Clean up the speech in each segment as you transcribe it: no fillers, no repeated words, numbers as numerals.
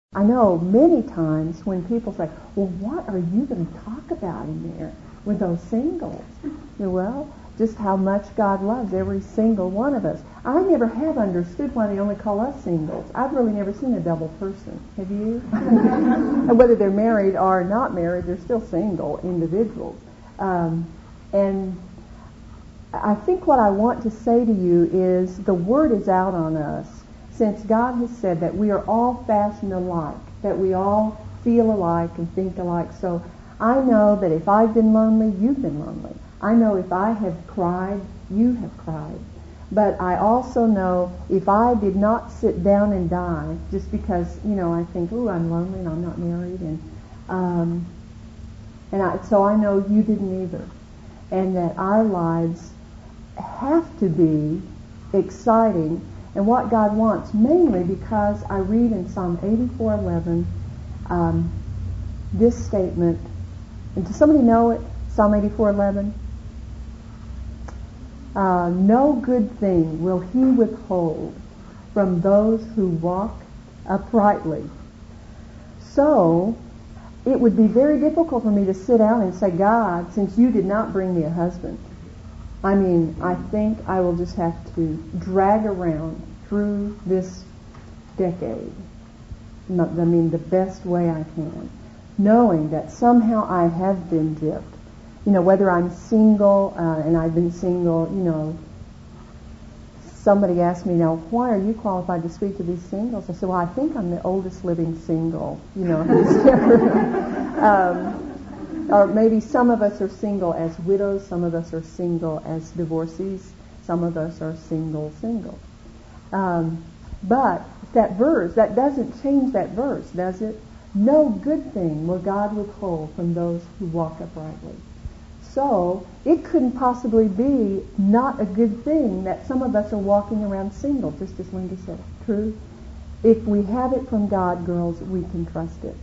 I know many times when people say, well, what are you going to talk about in there with those singles? Well, just how much God loves every single one of us. I never have understood why they only call us singles. I've really never seen a double person. Have you? And whether they're married or not married, they're still single individuals. And I think what I want to say to you is the word is out on us, since God has said that we are all fashioned alike, that we all feel alike and think alike. So I know that if I've been lonely, you've been lonely. I know if I have cried, you have cried. But I also know if I did not sit down and die just because, I think, I'm lonely and I'm not married, so I know you didn't either. And that our lives have to be exciting and what God wants, mainly because I read in Psalm 84:11 this statement. And does somebody know it? Psalm 84:11. No good thing will He withhold from those who walk uprightly. So it would be very difficult for me to sit down and say, God, since you did not bring me a husband, I think I will just have to drag around through this decade, the best way I can, knowing that somehow I have been gypped. Whether I'm single, and I've been single, somebody asked me, now, why are you qualified to speak to these singles? I said, well, I think I'm the oldest living single, who's ever. Or maybe some of us are single as widows, some of us are single as divorcees, some of us are single. But that verse, that doesn't change that verse, does it? No good thing will God withhold from those who walk uprightly. So it couldn't possibly be not a good thing that some of us are walking around single, just as Linda said. True? If we have it from God, girls, we can trust it.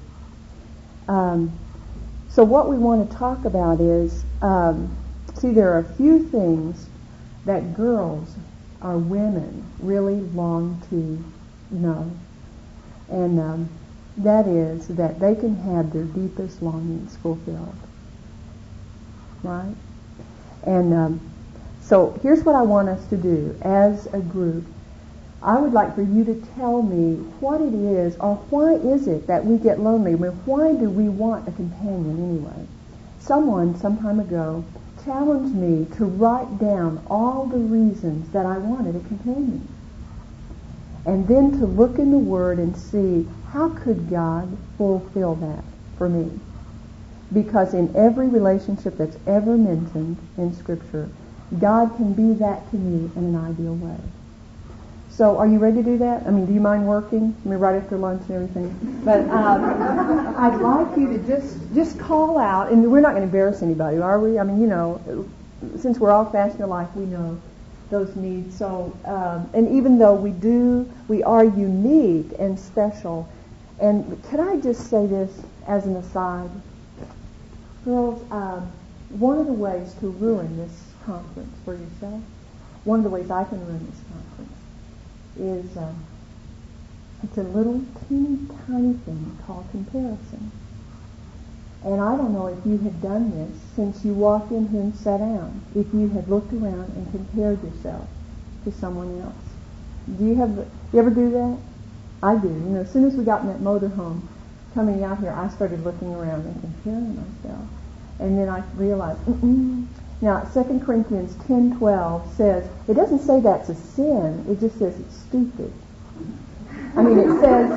So what we want to talk about is, there are a few things that girls or women really long to know. And that is that they can have their deepest longings fulfilled. Right? And so here's what I want us to do as a group. I would like for you to tell me what it is, or why is it that we get lonely? Why do we want a companion anyway? Someone some time ago challenged me to write down all the reasons that I wanted a companion. And then to look in the Word and see how could God fulfill that for me. Because in every relationship that's ever mentioned in Scripture, God can be that to me in an ideal way. So are you ready to do that? Do you mind working? Right after lunch and everything. But I'd like you to just call out, and we're not going to embarrass anybody, are we? Since we're all fashioned alike, we know those needs. So, and even though we are unique and special. And can I just say this as an aside? Girls, one of the ways to ruin this conference for yourself, one of the ways I can ruin this conference, is it's a little teeny tiny thing called comparison. And I don't know if you have done this since you walked in here and sat down, if you have looked around and compared yourself to someone else. Do you ever do that? I do. As soon as we got in that motorhome coming out here, I started looking around and comparing myself. And then I realized, Now, 2 Corinthians 10:12 says, it doesn't say that's a sin, it just says it's stupid. It says,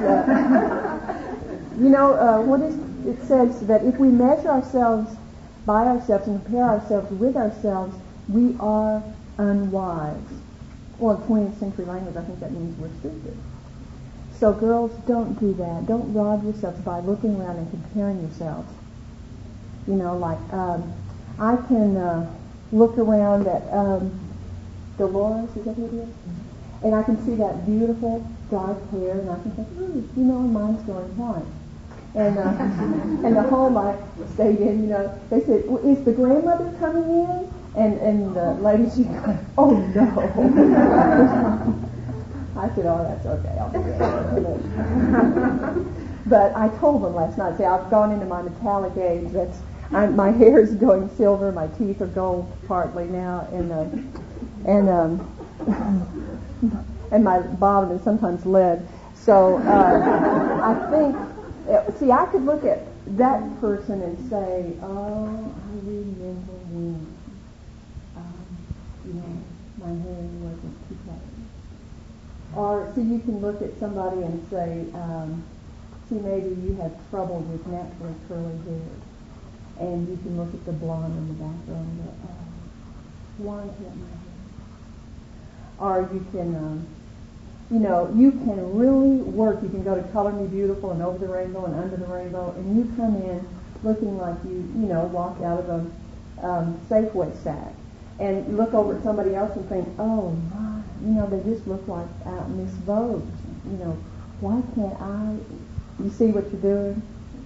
it says that if we measure ourselves by ourselves and compare ourselves with ourselves, we are unwise. Well, in 20th century language, I think that means we're stupid. So girls, don't do that. Don't rob yourselves by looking around and comparing yourselves. I can look around at Dolores, is that who it is? And I can see that beautiful dark hair, and I can think, mine's going white. And and the home I stayed in, they said, is the grandmother coming in? And the lady, she goes, oh no. I said, oh, that's okay. I'll do that. But I told them last night, I've gone into my metallic age. My hair is going silver. My teeth are gold partly now, and my bottom is sometimes lead. So I think, I could look at that person and say, oh, I remember when, my hair wasn't too colored. Or, you can look at somebody and say, maybe you have trouble with naturally curly hair. And you can look at the blonde in the background and go, oh, why can't my hair? Or you can, you can really work. You can go to Color Me Beautiful and Over the Rainbow and Under the Rainbow, and you come in looking like you walked out of a Safeway sack. And look over at somebody else and think, oh, my, they just look like Miss Vogue. Why can't I? You see what you're doing?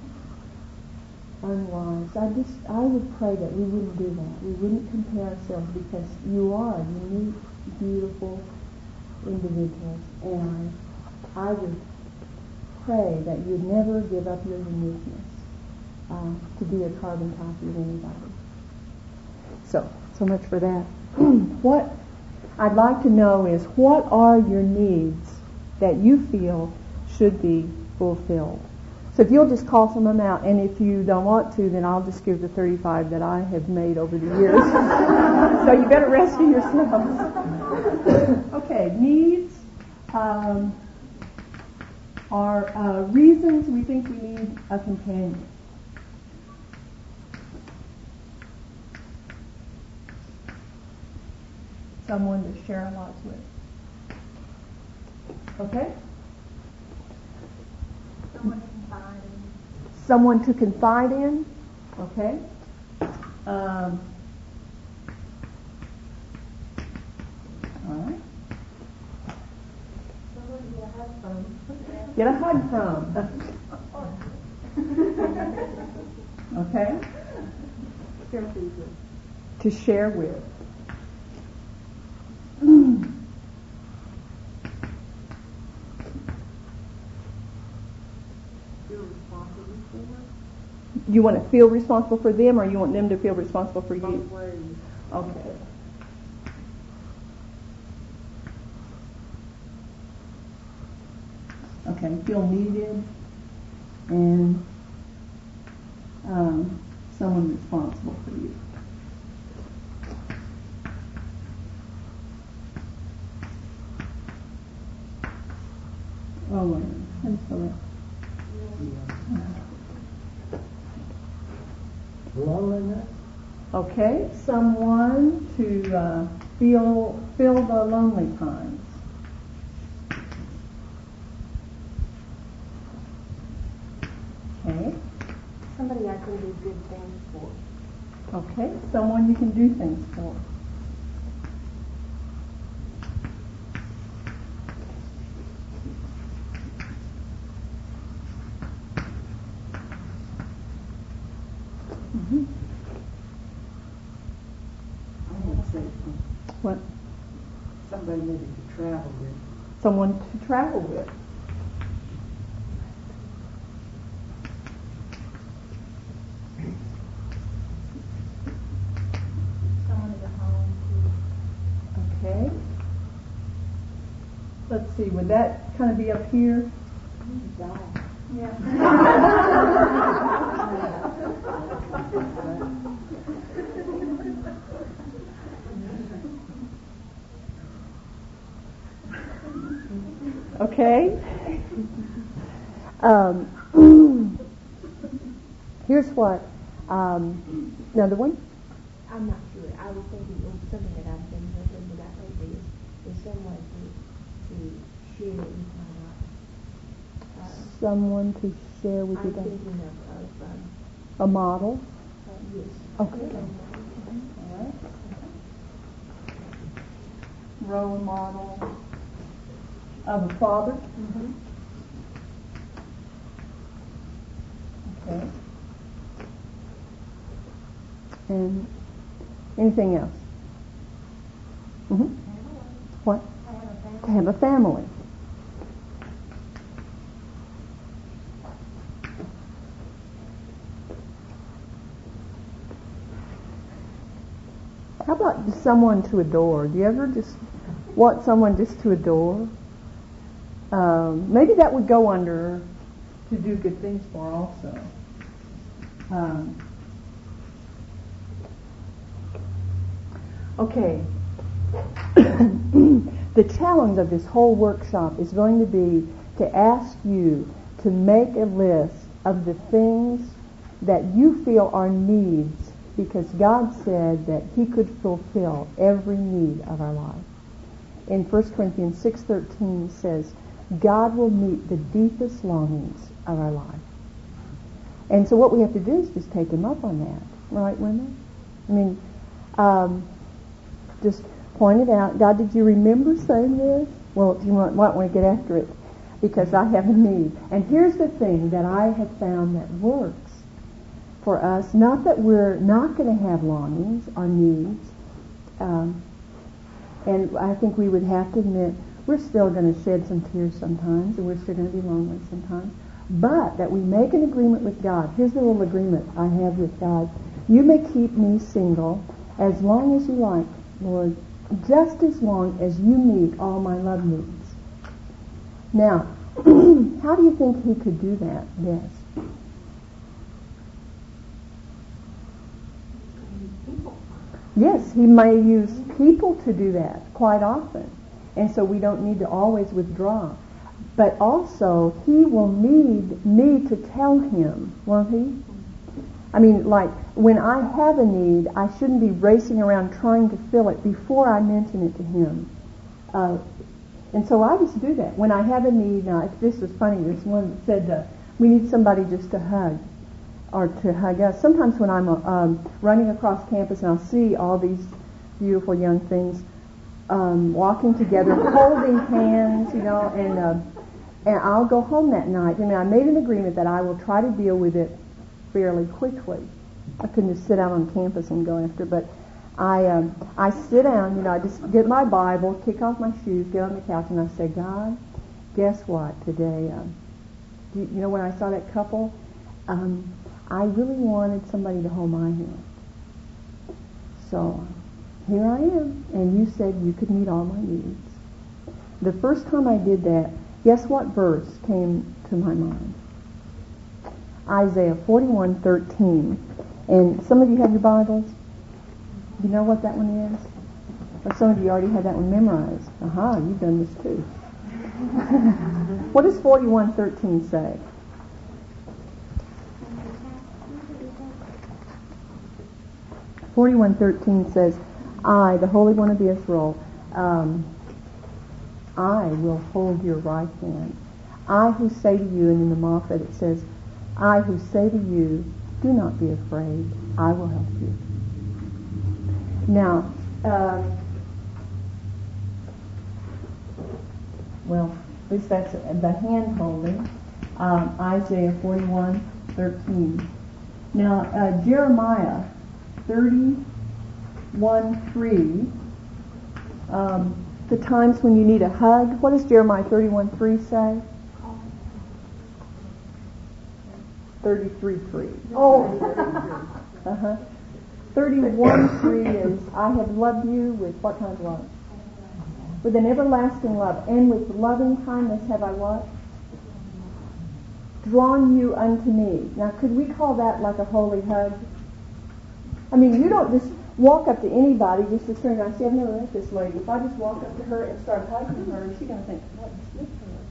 Unwise. I would pray that we wouldn't do that. We wouldn't compare ourselves, because you are unique, beautiful individuals, and I would pray that you'd never give up your uniqueness to be a carbon copy of anybody. So much for that. What I'd like to know is, what are your needs that you feel should be fulfilled? So if you'll just call some of them out, and if you don't want to, then I'll just give the 35 that I have made over the years. So you better rescue yourselves. Okay, needs are reasons we think we need a companion. Someone to share our lives with. Okay? Someone to confide in. Okay? All right. Someone to get a hug from. Get a hug from. Okay? To share with. You want to feel responsible for them, or you want them to feel responsible for you? Both ways. Okay. Okay, feel needed, and someone responsible for you. Oh, wait. How do you spell that? Loneliness. Okay, someone to fill the lonely times. Okay. Somebody I can do good things for. Okay, someone you can do things for. What? Somebody maybe to travel with. Someone to travel with. Someone at home to. Okay. Let's see, would that kind of be up here? Yeah. Okay. Here's what. Another one? I'm not sure. I was thinking of something that I've been thinking about lately is someone to share with my life. Someone to share with you. I'm thinking of a model? yes. Okay. All right. Role model of a father? Mm-hmm. Okay. And anything else? Mm-hmm. What? To have a family. How about just someone to adore? Do you ever just want someone just to adore? Maybe that would go under to do good things for also. Okay. The challenge of this whole workshop is going to be to ask you to make a list of the things that you feel are needs, because God said that He could fulfill every need of our life. In 1 Corinthians 6:13 says, God will meet the deepest longings of our life. And so what we have to do is just take Him up on that. Right, women? I mean, just point it out. God, did you remember saying this? Well, you might want to get after it, because I have a need. And here's the thing that I have found that works for us. Not that we're not going to have longings or needs. And I think we would have to admit we're still going to shed some tears sometimes, and we're still going to be lonely sometimes. But that we make an agreement with God. Here's the little agreement I have with God. You may keep me single as long as you like, Lord, just as long as you meet all my love needs. Now, how do you think He could do that? Yes. Yes, He may use people to do that quite often. And so we don't need to always withdraw. But also, He will need me to tell Him, won't He? I mean, like, when I have a need, I shouldn't be racing around trying to fill it before I mention it to Him. And so I just do that. When I have a need, now, this was funny, there's one that said, we need somebody just to hug, or to hug us. Sometimes when I'm running across campus and I'll see all these beautiful young things walking together, holding hands, you know, and I'll go home that night. I mean, I made an agreement that I will try to deal with it fairly quickly. I couldn't just sit out on campus and go after, but I sit down, you know, I just get my Bible, kick off my shoes, get on the couch, and I say, God, guess what today? You know, when I saw that couple, I really wanted somebody to hold my hand. So here I am, and you said you could meet all my needs. The first time I did that, guess what verse came to my mind? Isaiah 41:13. And some of you have your Bibles. You know what that one is? Or some of you already had that one memorized. Aha, you've done this too. What does 41:13 say? (41:13) says, I, the Holy One of Israel, I will hold your right hand. I who say to you, and in the Moffat it says, I who say to you, do not be afraid, I will help you. Now, well, at least that's the hand holding, Isaiah 41:13. Now, Jeremiah 31:3, the times when you need a hug. What does Jeremiah 31:3 say? 33:3. Oh, 31:3 is, I have loved you with what kind of love? With an everlasting love, and with loving kindness have I what? Drawn you unto me. Now, could we call that like a holy hug? I mean, you don't just walk up to anybody just to turn around and say, I've never met this lady. If I just walk up to her and start hugging her, she's going to think, what is this for her?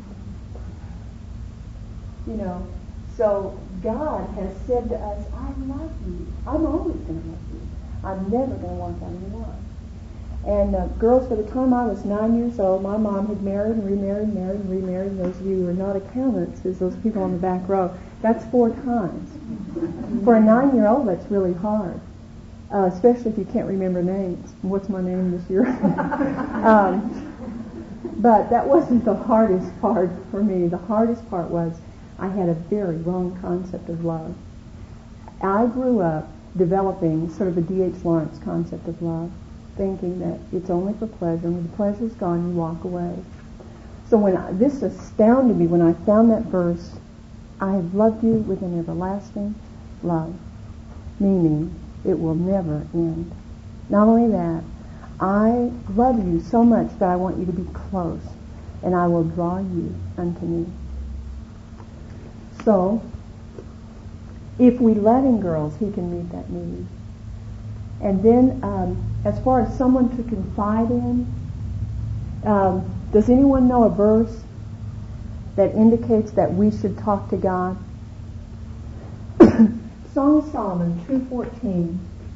You know, so God has said to us, I love you. I'm always going to love you. I'm never going to walk out of your life. And girls, by the time I was 9 years old, my mom had married and remarried, married and remarried. Those of you who are not accountants, is those people on the back row. That's 4 times. For a 9-year-old, that's really hard, especially if you can't remember names. What's my name this year? But that wasn't the hardest part for me. The hardest part was I had a very wrong concept of love. I grew up developing sort of a D.H. Lawrence concept of love, thinking that it's only for pleasure, and when the pleasure's gone, you walk away. So this astounded me when I found that verse, I have loved you with an everlasting love, meaning it will never end. Not only that, I love you so much that I want you to be close, and I will draw you unto me. So, if we let him, girls, he can meet that need. And then, as far as someone to confide in, does anyone know a verse that indicates that we should talk to God? Song of Solomon 2:14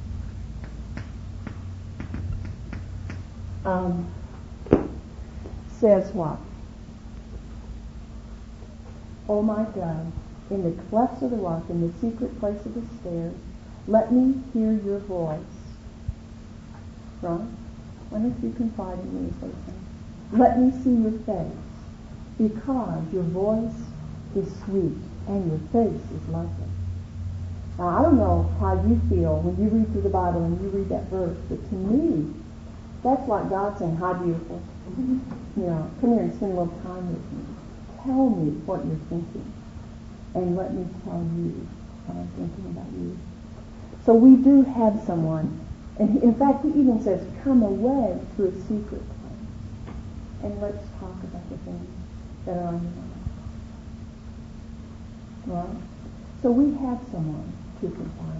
says what? O my dove, in the clefts of the rock, in the secret place of the stairs, let me hear your voice. Right? Why don't you confide in me, so let me see your face, because your voice is sweet and your face is lovely. Now, I don't know how you feel when you read through the Bible and you read that verse, but to me, that's like God saying, hi, beautiful. You know, come here and spend a little time with me. Tell me what you're thinking, and let me tell you what I'm thinking about you. So we do have someone, and in fact, he even says, come away to a secret place, and let's talk about the things that are on your mind. Right? So we have someone to confide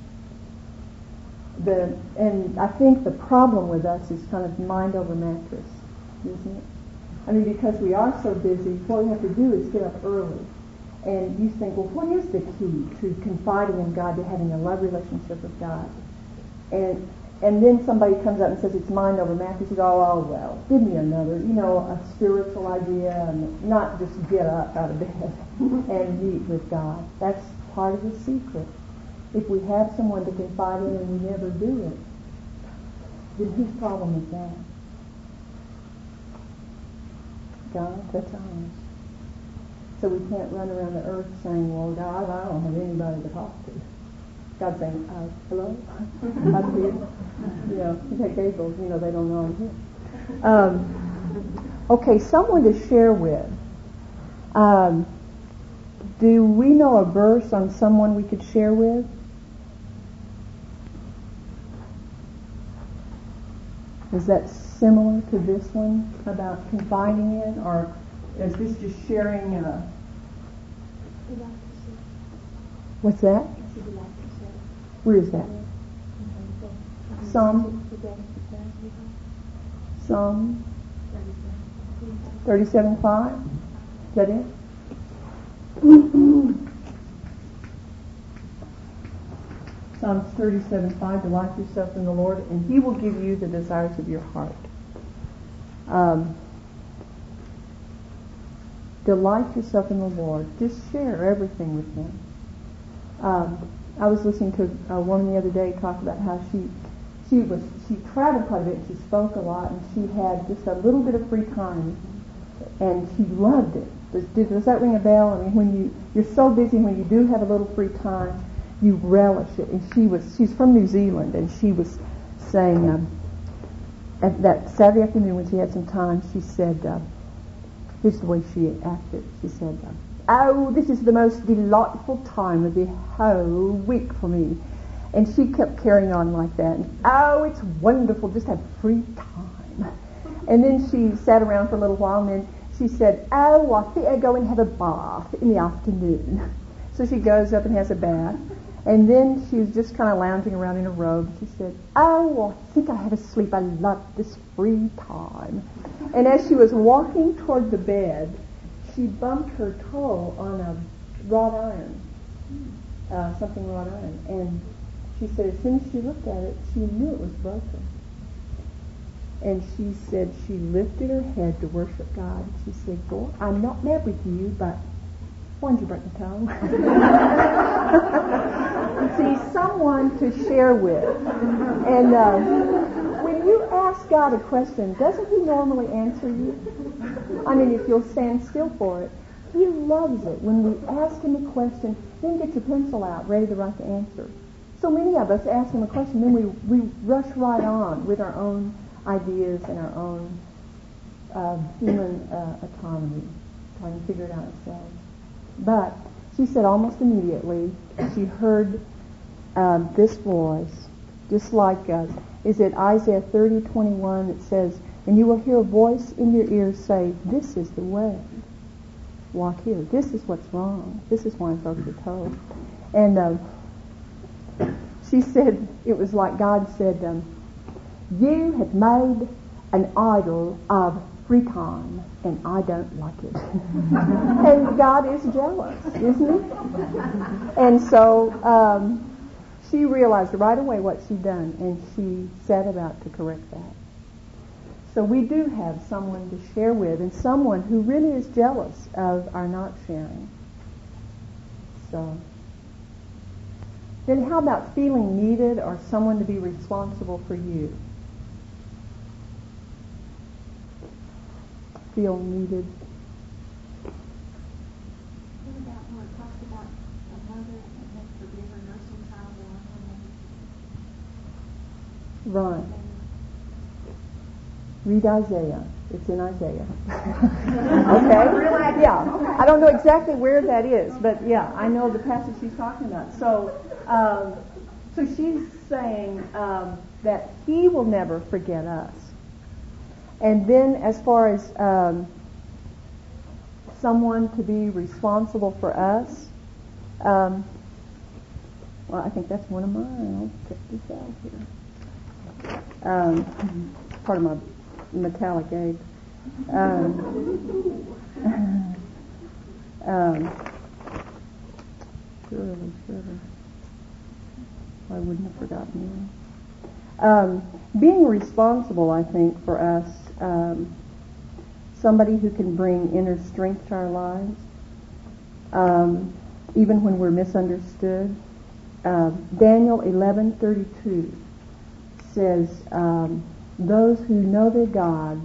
in. And I think the problem with us is kind of mind over mattress, isn't it? I mean, because we are so busy, what we have to do is get up early. And you think, well, what is the key to confiding in God, to having a love relationship with God? And then somebody comes up and says it's mind over mattress. You go, oh, well, give me another, a spiritual idea, and not just get up out of bed and meet with God. That's part of the secret. If we have someone to confide in and we never do it, then whose problem is that? God, that's ours. So we can't run around the earth saying, well, God, I don't have anybody to talk to. God's saying, hello? I'm here. You take Gabriel, they don't know I'm here. Okay, someone to share with. Do we know a verse on someone we could share with? Is that similar to this one about confiding in, or is this just sharing? What's that? Where is that? Psalm 37:5. Is that it? Psalms 37:5. Delight yourself in the Lord, and He will give you the desires of your heart. Delight yourself in the Lord. Just share everything with Him. I was listening to a woman the other day talk about how she traveled quite a bit and she spoke a lot, and she had just a little bit of free time, and she loved it. Does that ring a bell? I mean, when you're so busy, when you do have a little free time, you relish it. And she's from New Zealand, and she was saying at that Saturday afternoon when she had some time, she said, here's the way she acted. She said, oh, this is the most delightful time of the whole week for me. And she kept carrying on like that. And, oh, it's wonderful, just have free time. And then she sat around for a little while, and then she said, oh, I think I'll go and have a bath in the afternoon. So she goes up and has a bath. And then she was just kind of lounging around in her robe. She said, oh, I think I'll have a sleep. I love this free time. And as she was walking toward the bed, she bumped her toe on a wrought iron, something wrought iron. And she said as soon as she looked at it, she knew it was broken. And she said she lifted her head to worship God. She said, "Boy, I'm not mad with you, but why did you break my toe?" See, someone to share with. And when you ask God a question, doesn't He normally answer you? I mean, if you'll stand still for it. He loves it when we ask Him a question, then get your pencil out, ready to write the answer. So many of us ask Him a question, then we rush right on with our own ideas and our own human autonomy, trying to figure it out ourselves. But she said almost immediately she heard this voice, just like is that Isaiah 30:21. It says, "And you will hear a voice in your ears say, 'This is the way. Walk here. This is what's wrong. This is why folks are told.'" And she said, it was like God said, "You have made an idol of free time, and I don't like it." And God is jealous, isn't he? And so she realized right away what she'd done, and she set about to correct that. So we do have someone to share with, and someone who really is jealous of our not sharing. So then how about feeling needed or someone to be responsible for you? Feel needed. What about when it talks about a mother that has to forgive her nursing child or Right. Read Isaiah. It's in Isaiah. Okay? Yeah. I don't know exactly where that is, but yeah, I know the passage she's talking about. So she's saying that he will never forget us. And then as far as someone to be responsible for us, well, I think that's one of mine. I'll check this out here. Part of my metallic egg. Surely. I wouldn't have forgotten you. Being responsible, I think, for us, somebody who can bring inner strength to our lives, even when we're misunderstood. Daniel 11:32 says, those who know their God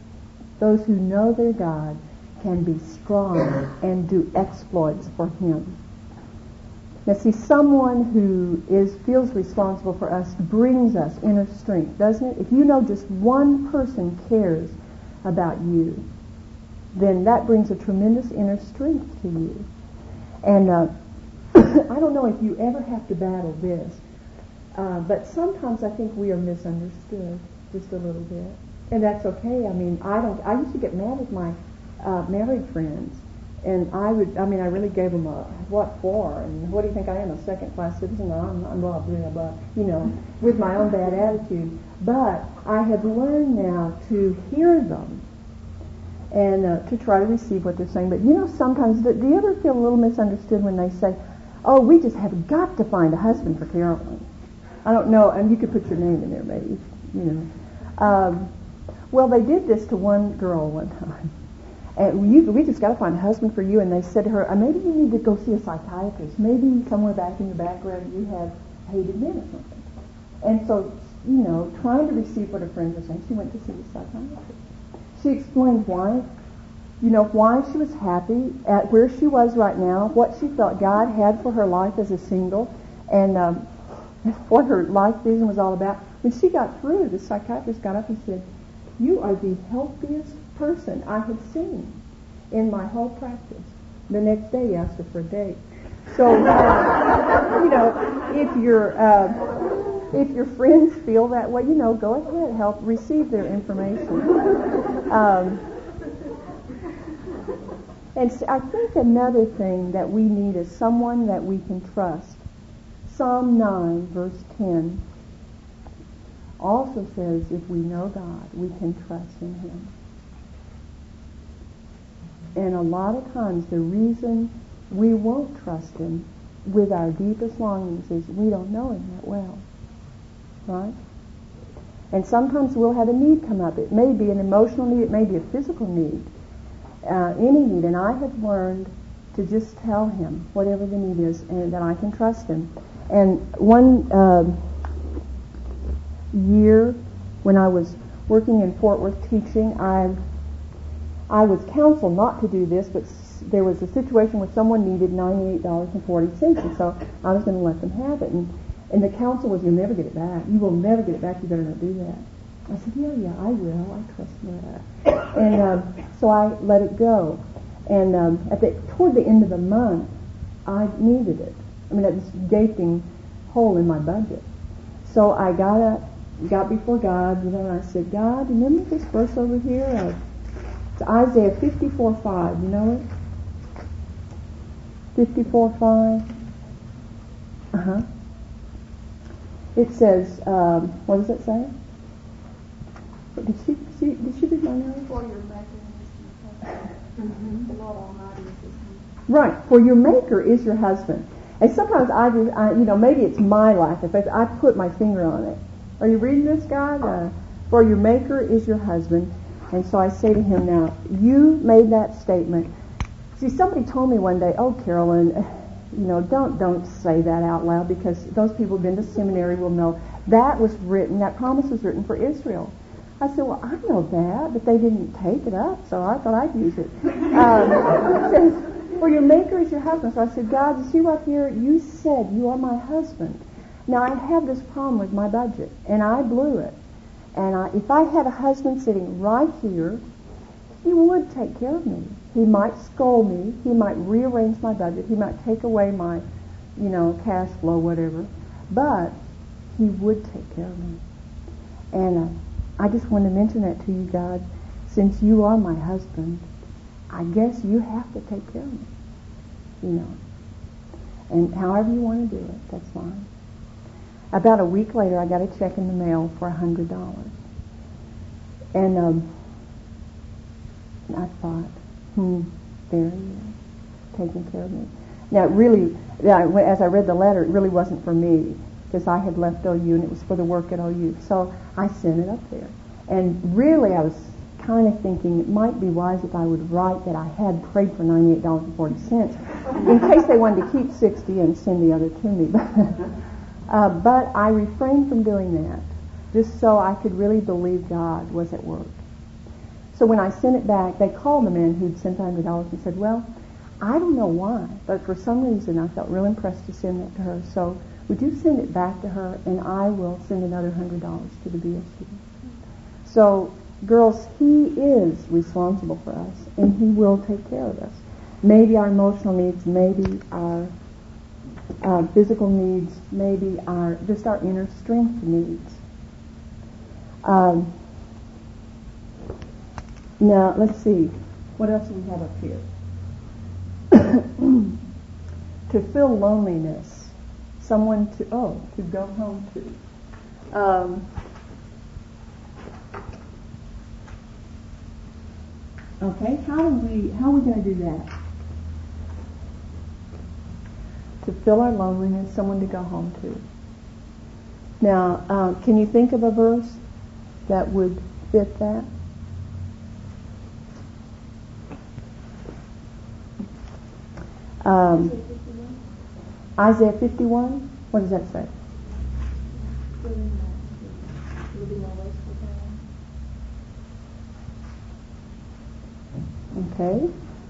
can be strong and do exploits for him. Now see, someone who feels responsible for us brings us inner strength, doesn't it? If you know just one person cares about you, then that brings a tremendous inner strength to you. And I don't know if you ever have to battle this, but sometimes I think we are misunderstood just a little bit. And that's okay. I mean, I used to get mad with my married friends. And I really gave them a what for, and what do you think I am, a second-class citizen? I'm blah, blah, blah, with my own bad attitude. But I have learned now to hear them and to try to receive what they're saying. But sometimes, do you ever feel a little misunderstood when they say, "Oh, we just have got to find a husband for Carolyn"? I don't know, and you could put your name in there maybe, Well, they did this to one girl one time. And we just got to find a husband for you. And they said to her, maybe you need to go see a psychiatrist. Maybe somewhere back in your background you have hated men or something. And so, trying to receive what her friends were saying, she went to see a psychiatrist. She explained why she was happy at where she was right now, what she thought God had for her life as a single, and what her life vision was all about. When she got through, the psychiatrist got up and said, "You are the healthiest person I have seen in my whole practice." The next day he asked her for a date. So, if your friends feel that way, go ahead, help receive their information. And I think another thing that we need is someone that we can trust. Psalm 9, verse 10 also says, if we know God, we can trust in him. And a lot of times the reason we won't trust him with our deepest longings is we don't know him that well. Right? And sometimes we'll have a need come up. It may be an emotional need, it may be a physical need, any need. And I have learned to just tell him whatever the need is and that I can trust him. And one year when I was working in Fort Worth teaching, I was counseled not to do this, but there was a situation where someone needed $98.40, and so I was going to let them have it. And the counsel was, "You'll never get it back. You will never get it back. You better not do that." I said, yeah, I will. I trust that. And so I let it go. And toward the end of the month, I needed it. I mean, it was a gaping hole in my budget. So I got up got before God, and I said, God, remember this verse over here? It's Isaiah 54:5. You know it? 54:5. It says, what does it say? Did she read my notes? For your maker is the Lord Almighty is his name. Right, for your maker is your husband. And sometimes I maybe it's my lack of faith. I put my finger on it. Are you reading this, God? For your maker is your husband. And so I say to him now, you made that statement. See, somebody told me one day, oh, Carolyn, don't say that out loud, because those people who've been to seminary will know that promise was written for Israel. I said, well, I know that, but they didn't take it up, so I thought I'd use it. It says, for your maker is your husband. So I said, God, you see right here, you said you are my husband. Now, I have this problem with my budget, and I blew it. And if I had a husband sitting right here, he would take care of me. He might scold me. He might rearrange my budget. He might take away my, cash flow, whatever. But he would take care of me. And I just want to mention that to you, God. Since you are my husband, I guess you have to take care of me. And however you want to do it, that's fine. About a week later, I got a check in the mail for $100. And I thought, there he is, taking care of me. Now, really, as I read the letter, it really wasn't for me, because I had left OU and it was for the work at OU. So I sent it up there. And really, I was kind of thinking it might be wise if I would write that I had prayed for $98.40 in case they wanted to keep 60 and send the other to me. But I refrained from doing that, just so I could really believe God was at work. So when I sent it back, they called the man who'd sent $100 and said, well, I don't know why, but for some reason I felt real impressed to send that to her. So would you send it back to her, and I will send another $100 to the BSU. So, girls, he is responsible for us, and he will take care of us. Maybe our emotional needs, maybe our physical needs, maybe our inner strength needs. Now, let's see. What else do we have up here? To feel loneliness. Someone to go home to. Okay, how are we going to do that? To fill our loneliness, someone to go home to. Now, can you think of a verse that would fit that? Isaiah 51? What does that say? Okay.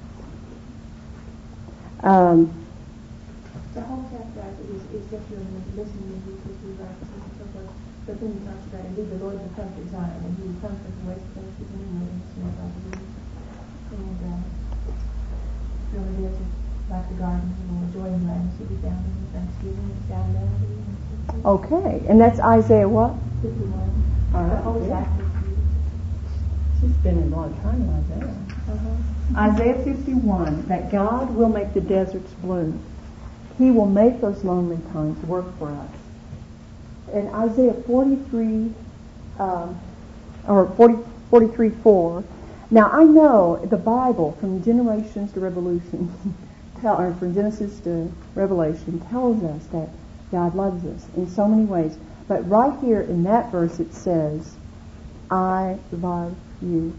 The whole chapter is just really listening to you right and so forth. But then he talks about, indeed, the Lord will come to Zion, and he will comfort the waste places and the wilderness and the wilderness. And really is like the garden, he will enjoy in gladness, he'll be found in thanksgiving and soundality. Okay, and that's Isaiah what? 51. All right. The whole chapter. She's been in a long time in Isaiah. Isaiah 51, that God will make the deserts bloom. He will make those lonely times work for us. And Isaiah 43, or 43:4. Now I know the Bible, from generations to revolution, or from Genesis to Revelation, tells us that God loves us in so many ways. But right here in that verse it says, I love you.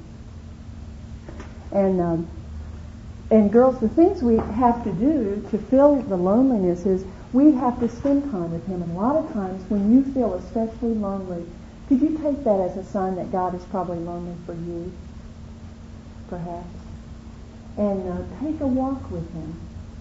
And girls, the things we have to do to fill the loneliness is we have to spend time with Him. And a lot of times when you feel especially lonely, could you take that as a sign that God is probably lonely for you, perhaps? And take a walk with Him.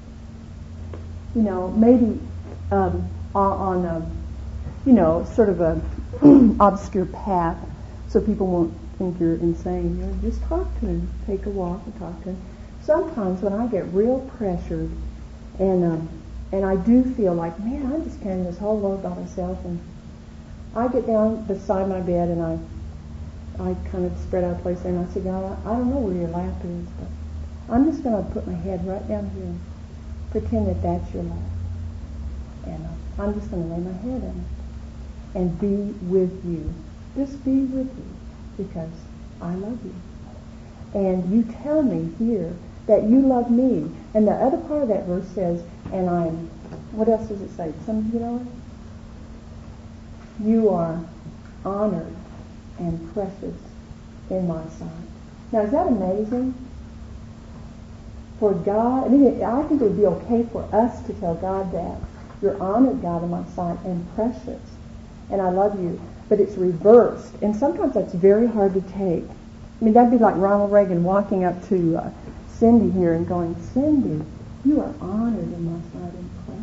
Maybe on a, sort of a obscure path, so people won't think you're insane. Just talk to Him. Take a walk and talk to Him. Sometimes when I get real pressured and I do feel like, man, I'm just carrying this whole load by myself, and I get down beside my bed and I kind of spread out a place there and I say, God, I don't know where your lap is, but I'm just going to put my head right down here and pretend that that's your lap. And I'm just going to lay my head on it and be with you. Just be with you because I love you. And you tell me here that you love me. And the other part of that verse says, and I'm, what else does it say? Some of you know it? You are honored and precious in my sight. Now, is that amazing? For God, I mean, I think it would be okay for us to tell God that. You're honored, God, in my sight, and precious. And I love you. But it's reversed. And sometimes that's very hard to take. I mean, that'd be like Ronald Reagan walking up to Cindy here and going, Cindy, you are honored in my sight and precious.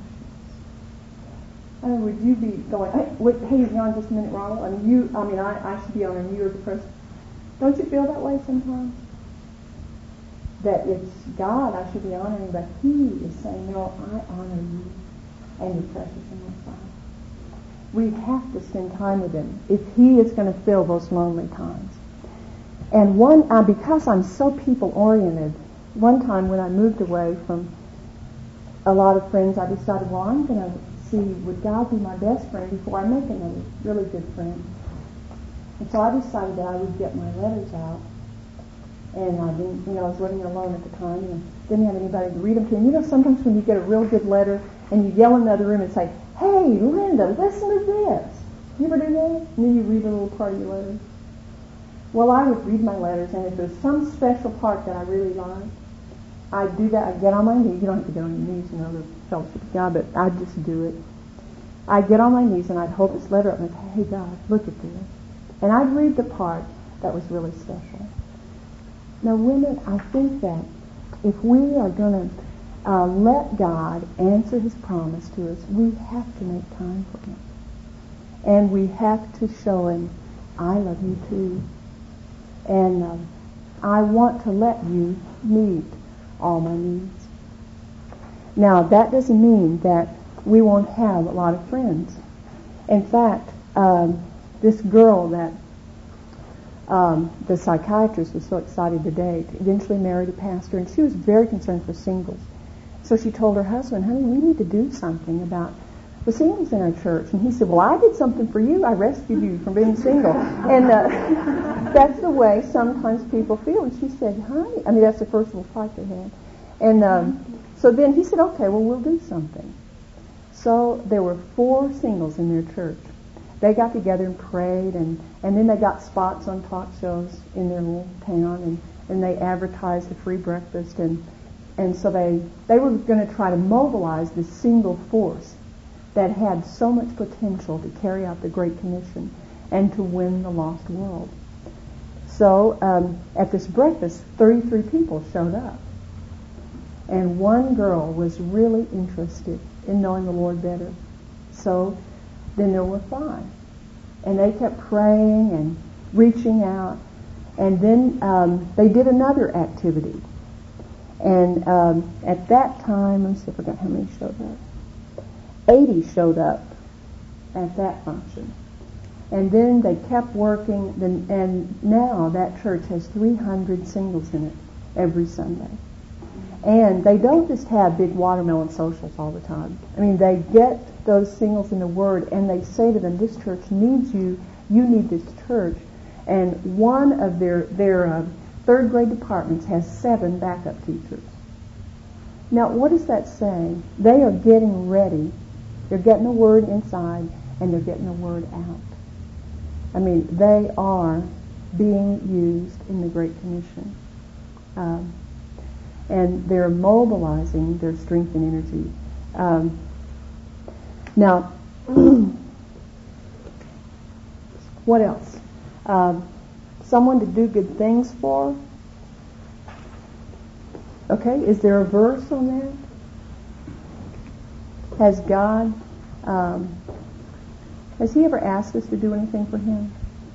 I mean, would you be going, hey, hang on just a minute, Ronald? I should be honoring you as a person. Don't you feel that way sometimes? That it's God I should be honoring, but He is saying, no, I honor you and you're precious in my sight. We have to spend time with Him if He is going to fill those lonely times. And because I'm so people-oriented, one time when I moved away from a lot of friends, I decided, well, I'm going to see, would God be my best friend before I make another really good friend? And so I decided that I would get my letters out. And I didn't, I was living alone at the time and didn't have anybody to read them to. And sometimes when you get a real good letter and you yell in the other room and say, hey, Linda, listen to this. You ever do that? And then you read a little part of your letter. Well, I would read my letters, and if there's some special part that I really like, I'd do that. I'd get on my knees. You don't have to get on your knees, the fellowship with God, but I'd just do it. I'd get on my knees, and I'd hold this letter up and I'd say, hey, God, look at this. And I'd read the part that was really special. Now, women, I think that if we are going to let God answer His promise to us, we have to make time for Him. And we have to show Him, I love you too. And I want to let you meet all my needs. Now, that doesn't mean that we won't have a lot of friends. In fact, this girl that the psychiatrist was so excited to date eventually married a pastor, and she was very concerned for singles. So she told her husband, honey, we need to do something about the singles in our church. And he said, well, I did something for you. I rescued you from being single. And that's the way sometimes people feel. And she said, honey, that's the first little fight they had. And so then he said, okay, well, we'll do something. So there were 4 singles in their church. They got together and prayed, and then they got spots on talk shows in their little town, and they advertised a free breakfast, and so they were going to try to mobilize this single force that had so much potential to carry out the Great Commission and to win the lost world. So at this breakfast, 33 people showed up. And one girl was really interested in knowing the Lord better. So then there were 5. And they kept praying and reaching out. And then they did another activity. And at that time, let me see, I forgot how many showed up. 80 showed up at that function. And then they kept working, and now that church has 300 singles in it every Sunday. And they don't just have big watermelon socials all the time. They get those singles in the Word, and they say to them, this church needs you, you need this church. And one of their 3rd grade departments has 7 backup teachers. Now, what does that say? They are getting ready. They're getting the Word inside, and they're getting the Word out. They are being used in the Great Commission. And they're mobilizing their strength and energy. Now, what else? Someone to do good things for. Okay, is there a verse on that? Has God, has He ever asked us to do anything for Him?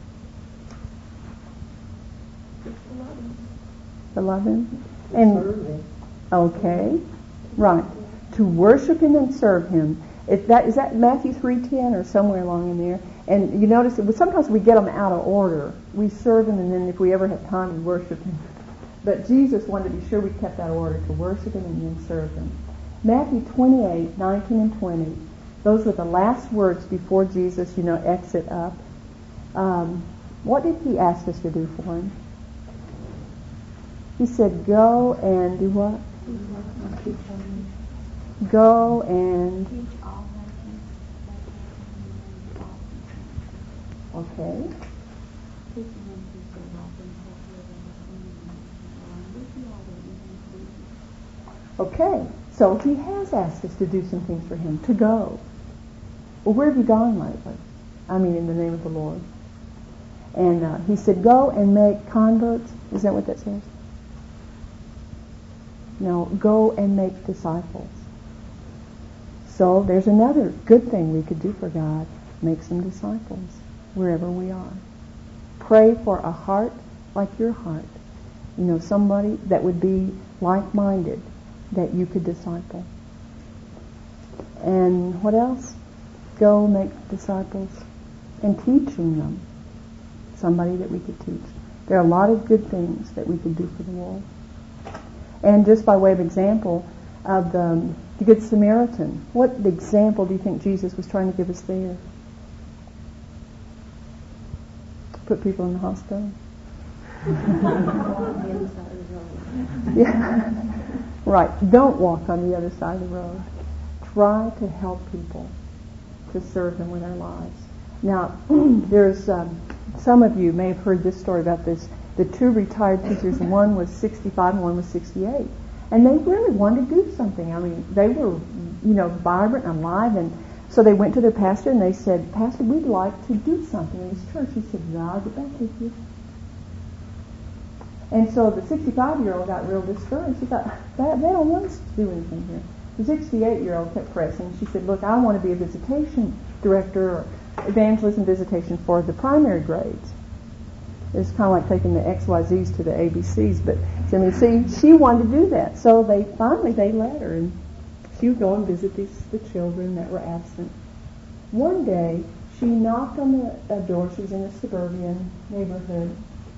To love Him? And serve Him. Okay, right. To worship Him and serve Him. Is that Matthew 3:10 or somewhere along in there? And you notice that sometimes we get them out of order. We serve Him, and then if we ever have time, we worship Him. But Jesus wanted to be sure we kept that order, to worship Him and then serve Him. Matthew 28, 19 and 20. Those were the last words before Jesus, exit up. What did He ask us to do for Him? He said, go and do what? Go and... Okay. Okay, so He has asked us to do some things for Him, to go. Well, where have you gone lately? In the name of the Lord. And He said, go and make converts. Is that what that says? No, go and make disciples. So there's another good thing we could do for God. Make some disciples wherever we are. Pray for a heart like your heart. Somebody that would be like-minded that you could disciple. And what else? Go make disciples and teaching them. Somebody that we could teach. There are a lot of good things that we could do for the world. And just by way of example of the Good Samaritan, what example do you think Jesus was trying to give us there? Put people in the hospital? Yeah. Right. Don't walk on the other side of the road. Try to help people, to serve them with our lives. Now, there's some of you may have heard this story about this. The two retired teachers, one was 65 and one was 68. And they really wanted to do something. They were, vibrant and alive. And so they went to their pastor and they said, Pastor, we'd like to do something in this church. He said, yeah, I'll get back with you. And so the 65-year-old got real discouraged. She thought, they don't want us to do anything here. The 68-year-old kept pressing. She said, look, I want to be a visitation director or evangelism visitation for the primary grades. It's kind of like taking the XYZs to the ABCs, but she wanted to do that. So they let her, and she would go and visit the children that were absent. One day, she knocked on the door. She was in a suburban neighborhood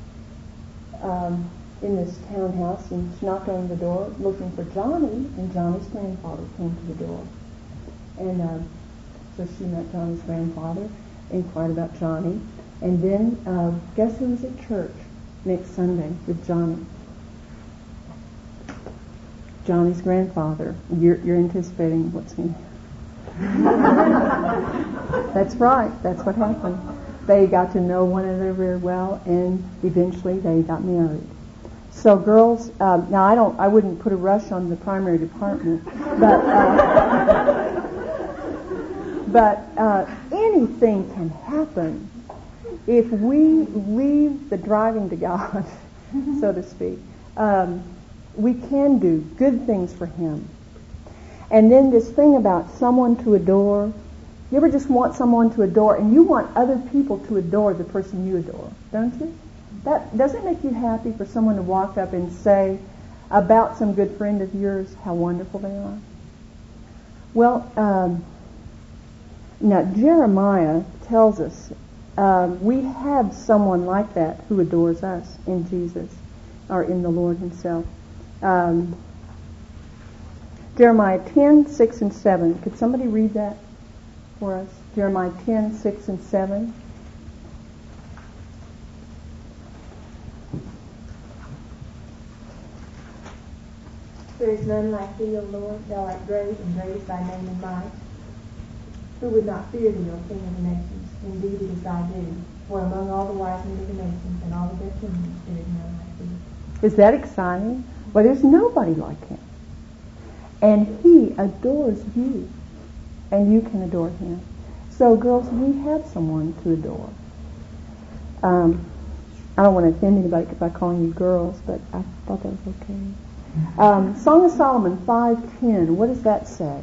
in this townhouse, and she knocked on the door looking for Johnny, and Johnny's grandfather came to the door. And so she met Johnny's grandfather, inquired about Johnny. And then, guess who was at church next Sunday with Johnny? Johnny's grandfather. You're anticipating what's going to happen. That's right. That's what happened. They got to know one another very well, and eventually they got married. So girls, now I wouldn't put a rush on the primary department, but anything can happen if we leave the driving to God, so to speak. We can do good things for Him. And then this thing about someone to adore, you ever just want someone to adore, and you want other people to adore the person you adore, don't you? That doesn't make you happy for someone to walk up and say about some good friend of yours how wonderful they are? Well, now Jeremiah tells us we have someone like that who adores us in Jesus, or in the Lord Himself. Jeremiah 10, 6 and 7. Could somebody read that for us? Jeremiah 10, 6 and 7. There is none like Thee, O Lord. Thou art great, and great is Thy name and might. Who would not fear Thee, O King of the nations? Indeed, it is Thy due. For among all the wise men of the nations and all of their kingdoms, there is none like Thee. Is that exciting? Well, there's nobody like Him. And He adores you. And you can adore Him. So, girls, we have someone to adore. I don't want to offend anybody by calling you girls, but I thought that was okay. Song of Solomon 5:10. What does that say?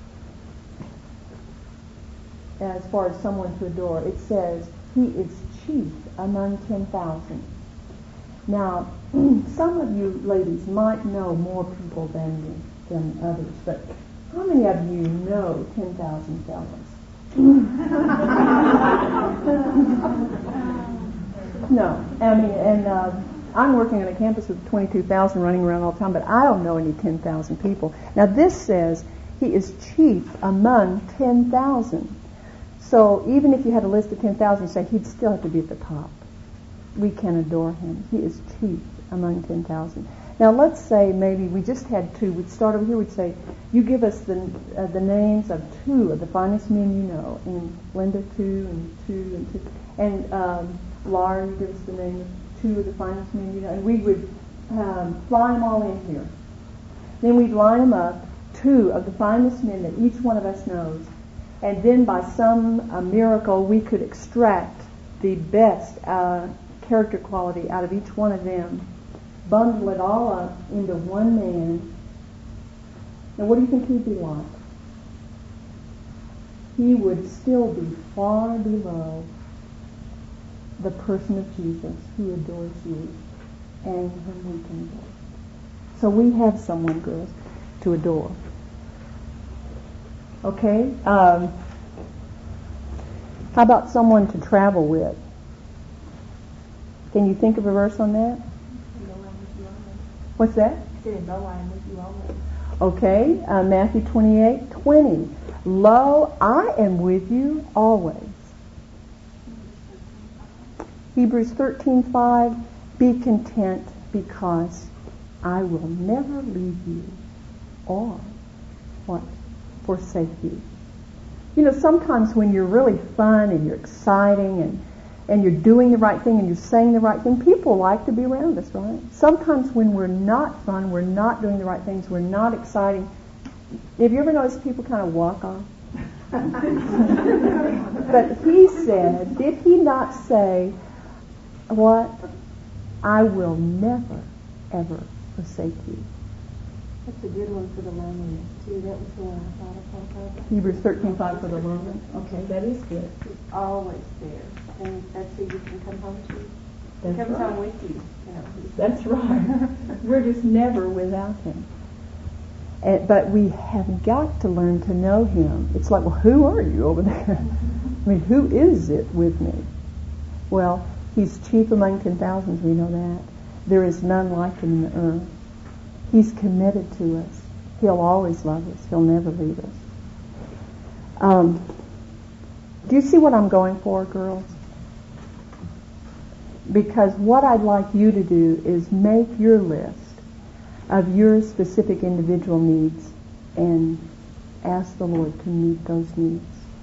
As far as someone to adore, it says, He is chief among 10,000. Now, some of you ladies might know more people than others, but how many of you know 10,000 fellas? No, I mean, and I'm working on a campus with 22,000 running around all the time, but I don't know any 10,000 people. Now this says he is chief among 10,000. So even if you had a list of 10,000, say he'd still have to be at the top. We can adore him. He is chief among 10,000. Now let's say maybe we just had two. We'd start over here. We'd say, you give us the names of two of the finest men you know, and Linda two and two and two, and Laura, you give us the name of two of the finest men you know, and we would fly them all in here. Then we'd line them up, two of the finest men that each one of us knows, and then by some miracle we could extract the best character quality out of each one of them, bundle it all up into one man. Now what do you think he'd be like? He would still be far below the person of Jesus who adores you and whom we can adore. So we have someone, girls, to adore. Okay? How about someone to travel with? Can you think of a verse on that? What's that? Okay, Matthew 28:20. Lo, I am with you always. Hebrews 13:5. Be content because I will never leave you or what? Forsake you. You know, sometimes when you're really fun and you're exciting and you're doing the right thing and you're saying the right thing, people like to be around us, right? Sometimes when we're not fun, we're not doing the right things, we're not exciting. Have you ever noticed people kind of walk off? But he said, did he not say, what? I will never, ever forsake you. That's a good one for the loneliness, too. That was the one I thought of. Hebrews 13:5 for the loneliness. Okay, that is good. He's always there. And that's who you can come home to. He comes right. home with you. You know, That's right. We're just never without him. But we have got to learn to know him. It's like, well, who are you over there? I mean, who is it with me? Well, he's chief among 10,000s, we know that. There is none like him in the earth. He's committed to us. He'll always love us. He'll never leave us. Do you see what I'm going for, girls? Because what I'd like you to do is make your list of your specific individual needs and ask the Lord to meet those needs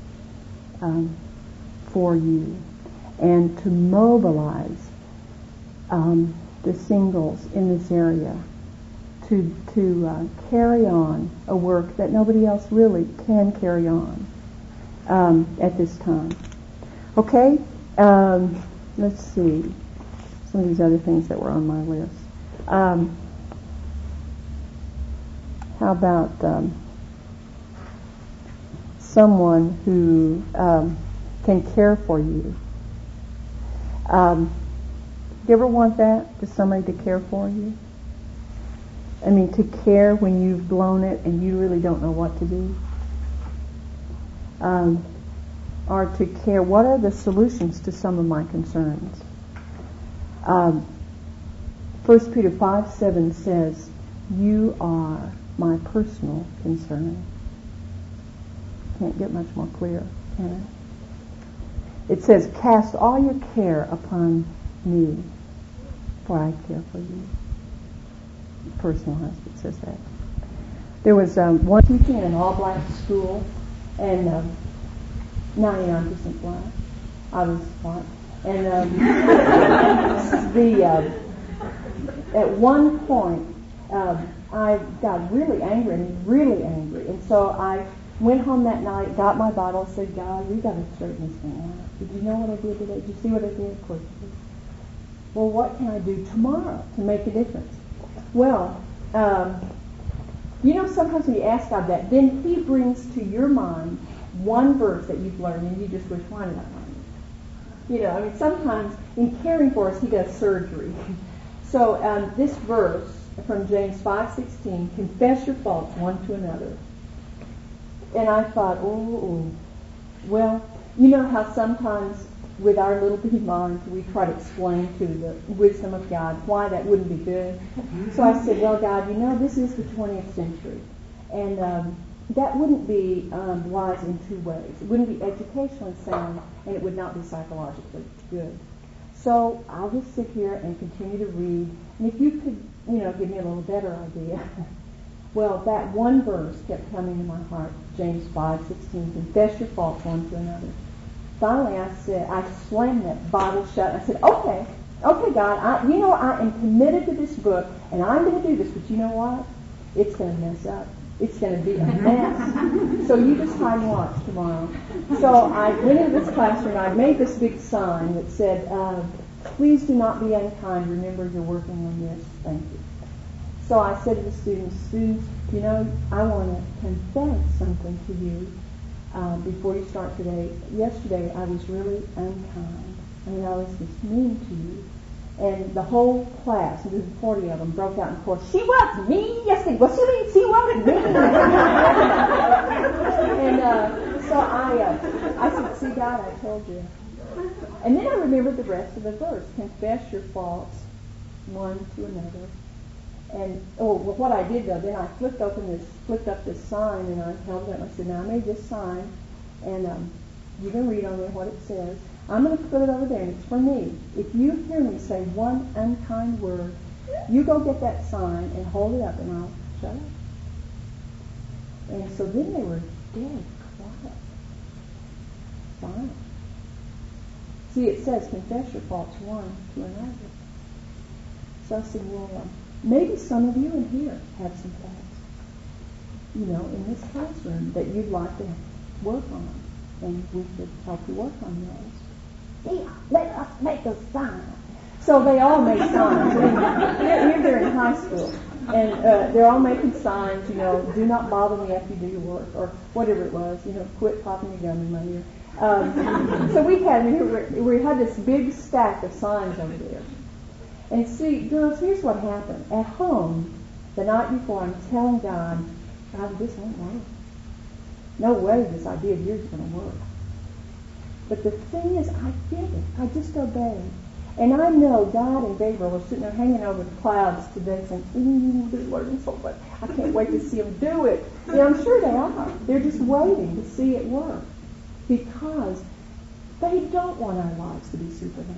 for you, and to mobilize the singles in this area to carry on a work that nobody else really can carry on at this time. Okay? Let's see. Some of these other things that were on my list. How about someone who can care for you? Do you ever want that? Just somebody to care for you? I mean, to care when you've blown it and you really don't know what to do? Or to care, what are the solutions to some of my concerns? 1 Peter 5:7 says, you are my personal concern. Can't get much more clear, can it? It says, cast all your care upon me, for I care for you. Personal husband says that. There was one teaching in an all-black school, and 99% black. I was black. And at one point, I got really angry, and so I went home that night, got my Bible, and said, God, we got to straighten this thing out. Did you know what I did today? Did you see what I did? Of course you did. Well, what can I do tomorrow to make a difference? Well, you know, sometimes when you ask God that, then He brings to your mind one verse that you've learned, and you just wish, why did I learn it? You know, I mean, sometimes in caring for us, He does surgery. So this verse from James 5:16, confess your faults one to another. And I thought, Well, you know how sometimes with our little bitty minds we try to explain to the wisdom of God why that wouldn't be good. So I said, well, God, you know, this is the 20th century, and that wouldn't be wise in two ways. It wouldn't be educationally sound, and it would not be psychologically good. So I'll just sit here and continue to read, and if you could, you know, give me a little better idea. Well, that one verse kept coming to my heart, James 5:16, confess your faults one to another. Finally, I slammed that Bible shut, and I said, okay, God, I am committed to this book, and I'm going to do this, but you know what? It's going to mess up. It's going to be a mess. So you just hide and watch tomorrow. So I went into this classroom, I made this big sign that said, please do not be unkind. Remember, you're working on this. Thank you. So I said to the students, you know, I want to confess something to you before you start today. Yesterday, I was really unkind. I mean, I was just mean to you. And the whole class, there were 40 of them, broke out in chorus. She was mean yesterday. Well, she was mean. And so I said, see, God, I told you. And then I remembered the rest of the verse. Confess your faults one to another. And, what I did, though, then I flipped up this sign, and I held it up. I said, now I made this sign, and you can read on there what it says. I'm going to put it over there, and it's for me. If you hear me say one unkind word, you go get that sign and hold it up, and I'll shut up. And so then they were dead quiet. Fine. See, it says, confess your faults one to another. So I said, well, maybe some of you in here have some faults, you know, in this classroom that you'd like to work on, and we could help you work on those. Yeah, let us make a sign. So they all made signs. They're in high school, and they're all making signs, you know, do not bother me after you do your work, or whatever it was, you know, quit popping your gum in my ear. So we had this big stack of signs over there. And see, girls, here's what happened. At home, the night before, I'm telling God, this won't work. No way this idea of yours is going to work. But the thing is, I did it. I just obeyed. And I know God and Gabriel are sitting there hanging over the clouds today saying, ooh, they're learning so much. I can't wait to see them do it. You know, I'm sure they are. They're just waiting to see it work. Because they don't want our lives to be supernatural.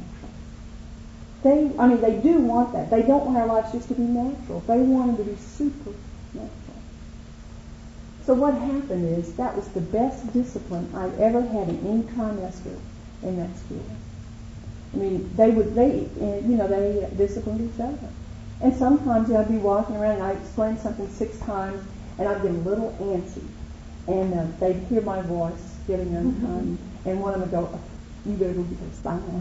They do want that. They don't want our lives just to be natural. They want them to be supernatural. So what happened is that was the best discipline I've ever had in any trimester in that school. I mean, they disciplined each other. And sometimes I'd be walking around and I'd explain something 6 times and I'd get a little antsy. And they'd hear my voice getting unkind. And one of them would go, you better go get this sign.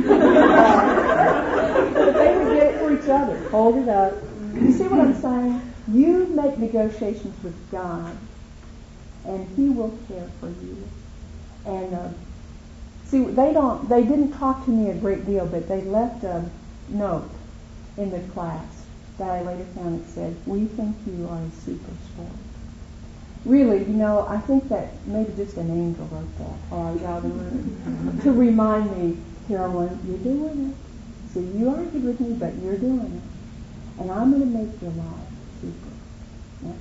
But they would get it for each other. Hold it up. You see what I'm saying? You make negotiations with God, and He will care for you. And see, they didn't talk to me a great deal, but they left a note in the class that I later found that said, we think you are a super sport. Really, you know, I think that maybe just an angel wrote that while I was out in the room to remind me, Carolyn, you're doing it. See, you argued with me, but you're doing it. And I'm going to make your life supernatural.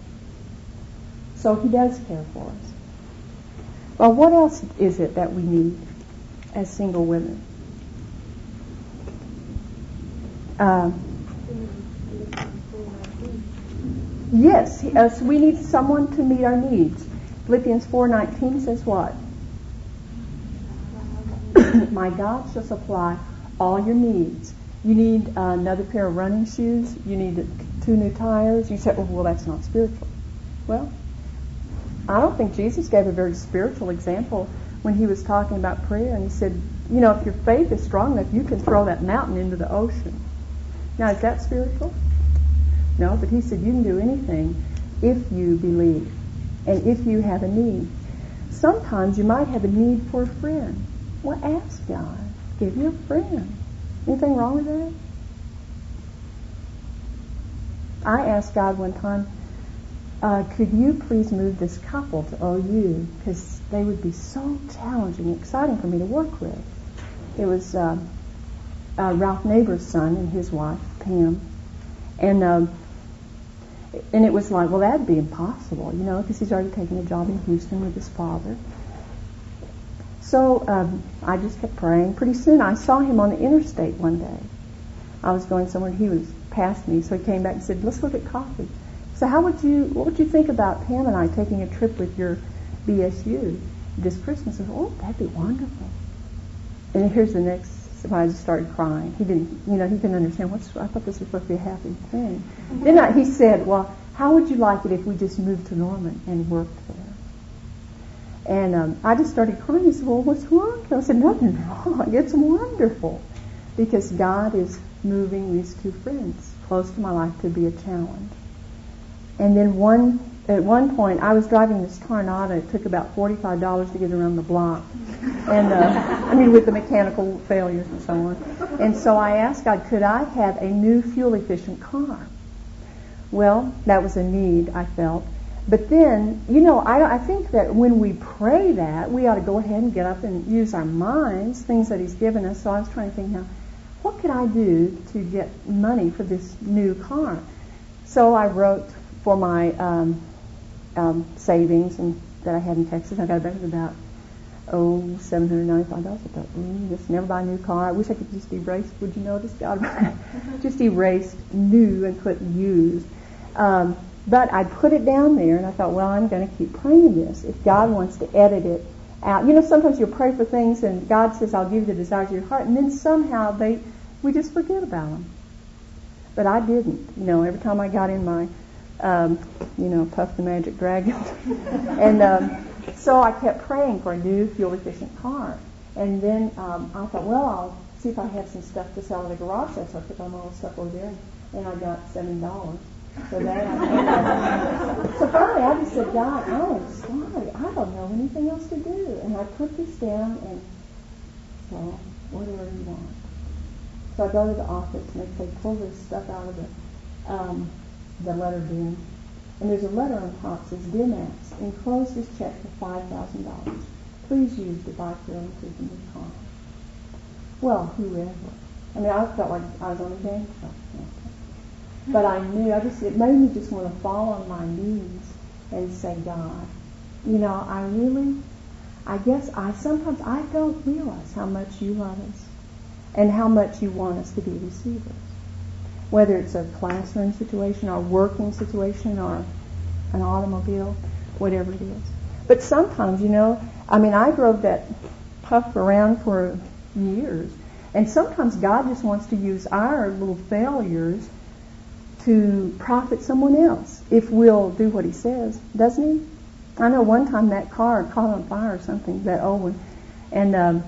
So He does care for us. Well, what else is it that we need as single women? Yes, so we need someone to meet our needs. Philippians 4:19 says what? My God shall supply all your needs. You need another pair of running shoes. You need 2 new tires. You say, oh, well, that's not spiritual. Well, I don't think Jesus gave a very spiritual example when He was talking about prayer. And He said, you know, if your faith is strong enough, you can throw that mountain into the ocean. Now, is that spiritual? No, but He said you can do anything if you believe and if you have a need. Sometimes you might have a need for a friend. Well, ask God. Give you a friend. Anything wrong with that? I asked God one time, could you please move this couple to OU? Because they would be so challenging and exciting for me to work with. It was Ralph Neighbor's son and his wife, Pam. And it was like, well, that'd be impossible, because he's already taken a job in Houston with his father. So I just kept praying. Pretty soon I saw him on the interstate one day. I was going somewhere and he was past me, so he came back and said, let's go get coffee. So what would you think about Pam and I taking a trip with your BSU this Christmas? I said, oh, that'd be wonderful. And here's the next, I just started crying. He didn't understand I thought this was supposed to be a happy thing. Then he said, well, how would you like it if we just moved to Norman and worked there? And I just started crying. He said, well, what's wrong? I said, nothing wrong. It's wonderful. Because God is moving these two friends close to my life to be a challenge. And then at one point, I was driving this Tornado. It took about $45 to get around the block. And with the mechanical failures and so on. And so I asked God, could I have a new fuel-efficient car? Well, that was a need, I felt. But then, I think that when we pray that, we ought to go ahead and get up and use our minds, things that He's given us. So I was trying to think now, what could I do to get money for this new car? So I wrote for my savings that I had in Texas. I got it back to about $795. I thought, just never buy a new car. I wish I could just erase. Would you notice, God? Just erased new and put used. But I put it down there, and I thought, well, I'm going to keep praying this. If God wants to edit it out, sometimes you'll pray for things, and God says, "I'll give you the desires of your heart," and then somehow we just forget about them. But I didn't. Every time I got in my Puff the Magic Dragon. And so I kept praying for a new fuel-efficient car. And then I thought, well, I'll see if I have some stuff to sell at a garage sale. So I put all my stuff over there, and I got $7. So so finally I just said, God, I'm sorry. I don't know anything else to do. And I put this down, and so whatever you want. So I go to the office, and they say, pull this stuff out of the letter bin. And there's a letter on top that says, Dear Max, enclose this check for $5,000. Please use to buy fuel and food in the car. Well, whoever. I felt like I was on a game show. But I knew, it made me just want to fall on my knees and say, God, sometimes I don't realize how much you love us and how much you want us to be receivers. Whether it's a classroom situation or a working situation or an automobile, whatever it is. But sometimes, I drove that Puff around for years, and sometimes God just wants to use our little failures to profit someone else if we'll do what He says, doesn't He? I know one time that car caught on fire or something, that old one, and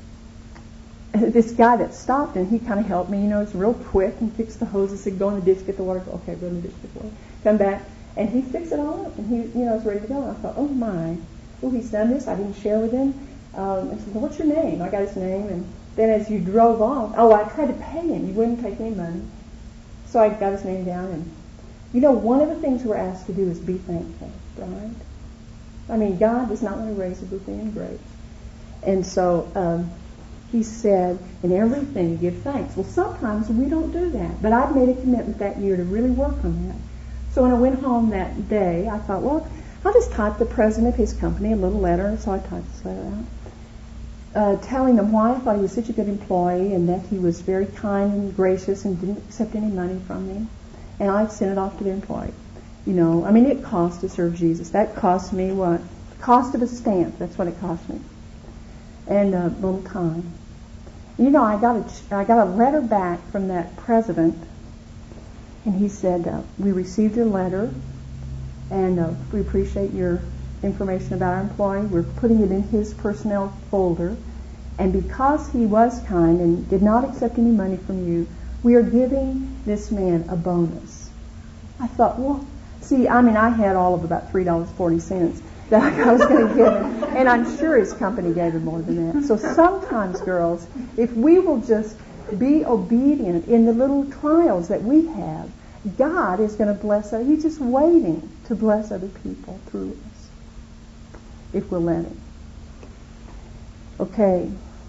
this guy that stopped, and he kind of helped me, it's real quick, and fixed the hoses, said, go in the ditch, get the water, okay, go in the ditch, get the water, come back, and he fixed it all up, and he, was ready to go, and I thought, oh my, he's done this, I didn't share with him, and he said, well, what's your name? I got his name, and then as you drove off, I tried to pay him, he wouldn't take any money, so I got his name down, and, one of the things we're asked to do is be thankful, right? God does not want to raise a bouquet of grapes, and so, He said, in everything, give thanks. Well, sometimes we don't do that. But I'd made a commitment that year to really work on that. So when I went home that day, I thought, well, I'll just type the president of his company a little letter. So I typed this letter out, telling them why I thought he was such a good employee and that he was very kind and gracious and didn't accept any money from me. And I sent it off to the employee. It cost to serve Jesus. That cost me what? The cost of a stamp. That's what it cost me. And a little time. I got a letter back from that president, and he said, we received your letter, and we appreciate your information about our employee. We're putting it in his personnel folder, and because he was kind and did not accept any money from you, we are giving this man a bonus. I thought, well, see, I had all of about $3.40 that I was going to give him. And I'm sure his company gave him more than that. So sometimes, girls, if we will just be obedient in the little trials that we have, God is going to bless us. He's just waiting to bless other people through us, if we'll let Him. Okay.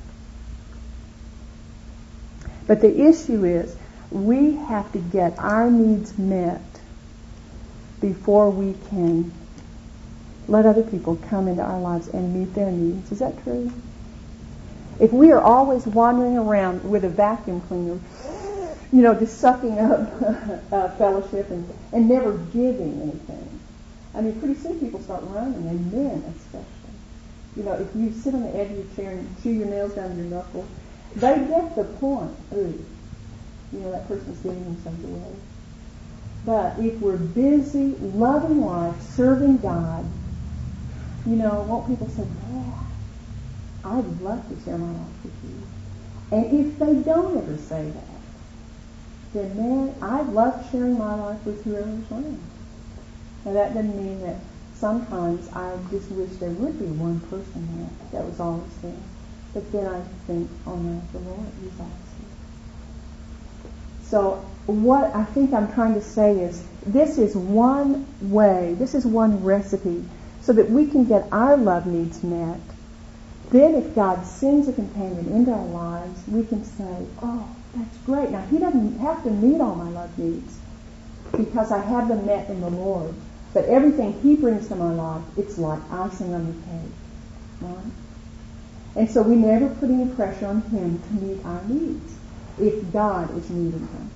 But the issue is, we have to get our needs met before we can let other people come into our lives and meet their needs. Is that true? If we are always wandering around with a vacuum cleaner, just sucking up fellowship and never giving anything, I mean, pretty soon people start running, and men especially. If you sit on the edge of your chair and chew your nails down to your knuckles, they get the point. Ooh, that person's giving themselves away. But if we're busy, loving life, serving God, won't people say, yeah, I'd love to share my life with you. And if they don't ever say that, then man, I love sharing my life with whoever's around. Now that doesn't mean that sometimes I just wish there would be one person there that was always there. But then I think, oh no, the Lord is always there. So what I think I'm trying to say is, this is one way, this is one recipe, so that we can get our love needs met. Then if God sends a companion into our lives, we can say, oh, that's great. Now, He doesn't have to meet all my love needs because I have them met in the Lord. But everything He brings to my life, it's like icing on the cake. Right? And so we never put any pressure on Him to meet our needs if God is meeting them.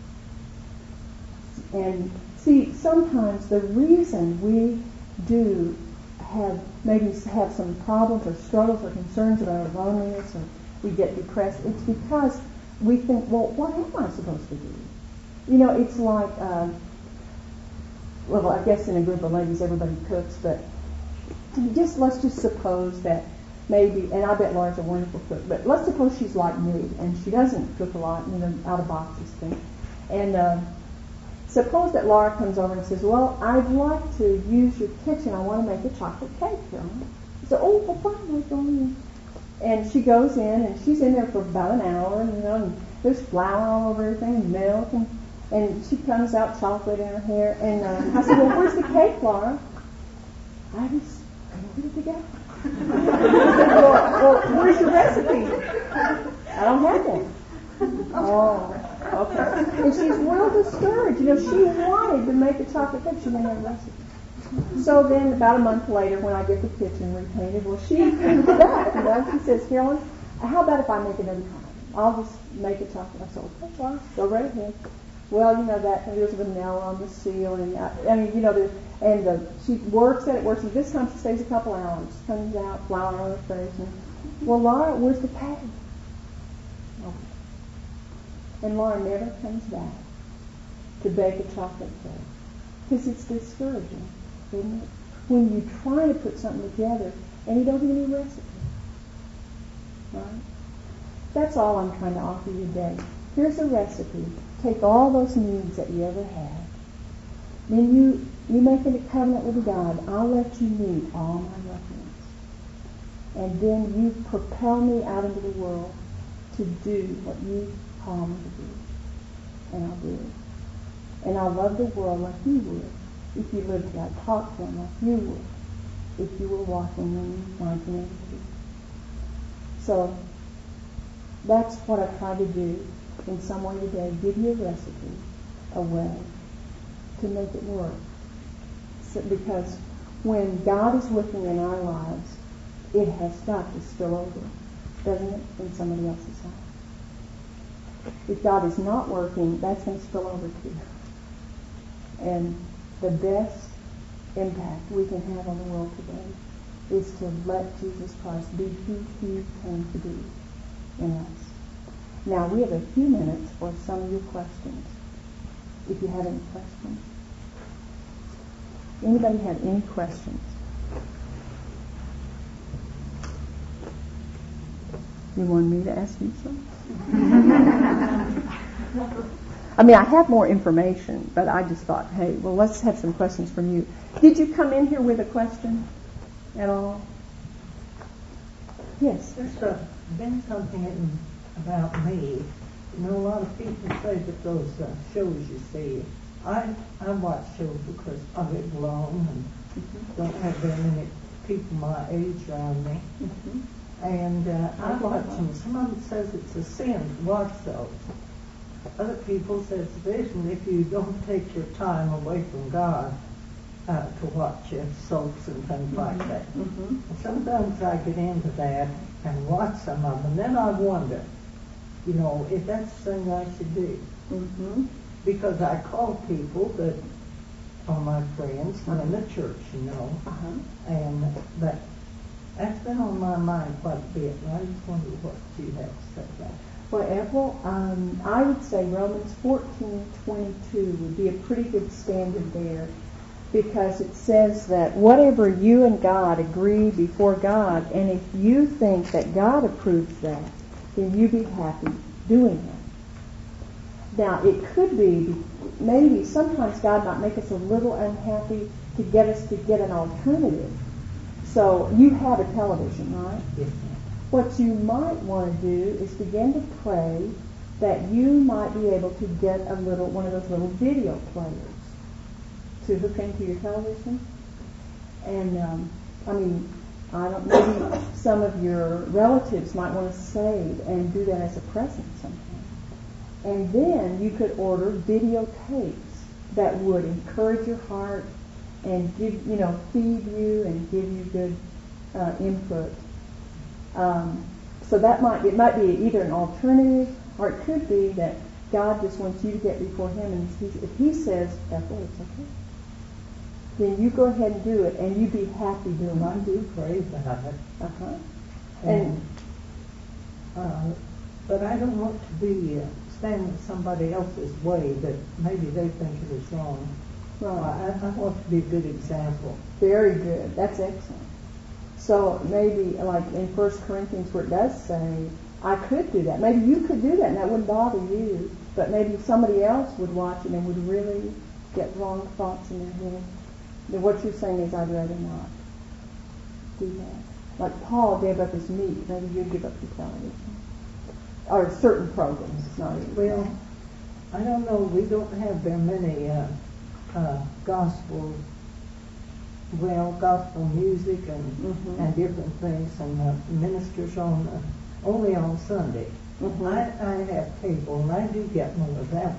And see, sometimes the reason we do have some problems or struggles or concerns about our loneliness, or we get depressed, it's because we think, well, what am I supposed to do? It's like, well, I guess in a group of ladies everybody cooks, but let's just suppose that maybe, and I bet Laura's a wonderful cook, but let's suppose she's like me and she doesn't cook a lot, out of boxes thing. And suppose that Laura comes over and says, well, I'd like to use your kitchen. I want to make a chocolate cake. So, oh, well, fine, we'll go in. And she goes in, and she's in there for about an hour, and there's flour all over everything, and milk, and she comes out chocolate in her hair. And I said, well, where's the cake, Laura? I just put it together. well, where's your recipe? I don't have one. Oh, okay. And she's well discouraged. She wanted to make a chocolate cake. She didn't have a recipe. So then, about a month later, when I get the kitchen repainted, well, she comes back. She says, Carolyn, how about if I make another time? I'll just make a chocolate. I said, okay, well, go right ahead. Well, that there's vanilla on the seal, and she works at it. This time she stays a couple hours. Comes out, flour on her face. Well, Laura, where's the pay? Okay. And Laura never comes back to bake a chocolate cake because it's discouraging, isn't it? When you try to put something together and you don't have any recipe, right? That's all I'm trying to offer you today. Here's a recipe. Take all those needs that you ever had. Then you make a covenant with God. I'll let you meet all my love needs. And then you propel me out into the world to do what you call me to do. And I'll do it. And I'll love the world like you would if you lived here. I'd talk to them like you would if you were walking in 1982. So that's what I tried to do in some way today, give you a recipe, a way to make it work. So, because when God is working in our lives, it has got to spill over, doesn't it, in somebody else's life? If God is not working, that's going to spill over too. And the best impact we can have on the world today is to let Jesus Christ be who He came to be in us. Now, we have a few minutes for some of your questions, if you have any questions. Anybody have any questions? You want me to ask you some? I mean, I have more information, but I just thought, hey, well, let's have some questions from you. Did you come in here with a question at all? Yes. There's been something about me. A lot of people say that those shows you see I watch shows because I live alone and don't have very many people my age around me. And I watch them. Someone says it's a sin to watch those. Other people say it's a vision if you don't take your time away from God to watch soaps and things like that. And sometimes I get into that and watch some of them, and then I wonder, if that's the thing I should do. Because I call people that are my friends in the church, and that's been on my mind quite a bit, and I just wonder what you have to say about it. Well, Ethel, I would say Romans 14:22 would be a pretty good standard there, because it says that whatever you and God agree before God, and if you think that God approves that, then you be happy doing it. Now, it could be, maybe sometimes God might make us a little unhappy to get us to get an alternative. So you have a television, right? Yes. What you might want to do is begin to pray that you might be able to get one of those little video players to hook into your television. And maybe some of your relatives might want to save and do that as a present sometime. And then you could order videotapes that would encourage your heart and give, feed you and give you good input. So it might be either an alternative, or it could be that God just wants you to get before Him, and if He says, Ethel, it's okay, then you go ahead and do it, and you be happy doing it. I do pray about it. But I don't want to be stand in somebody else's way that maybe they think it is wrong. Right. I want to be a good example. Very good. That's excellent. So maybe like in 1 Corinthians where it does say, I could do that. Maybe you could do that and that wouldn't bother you. But maybe somebody else would watch it and would really get wrong thoughts in their head. Then what you're saying is, I'd rather not do that. Like Paul gave up his meat. Maybe you'd give up your television. Or certain programs. It's not even. Well, I don't know. We don't have very many gospel music and different things, and ministers only on Sunday. I have cable, and I do get more of that.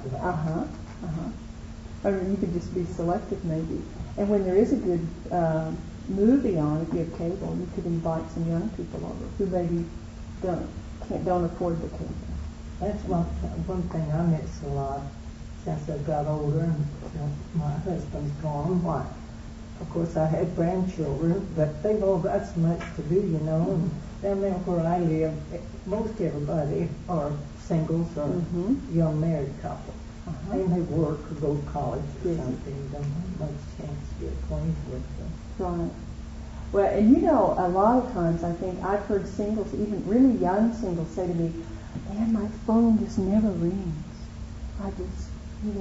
Or you could just be selective, maybe. And when there is a good movie on, if you have cable, you could invite some young people over who maybe don't afford the cable. That's one thing I miss a lot since I got older and my husband's gone. Why? Of course, I have grandchildren, but they've all got so much to do, and down there where I live, most everybody are singles or young married couples. And they work or go to college or something. You don't have much chance to get acquainted with them. Right. Well, and a lot of times I think I've heard singles, even really young singles, say to me, man, my phone just never rings. I just,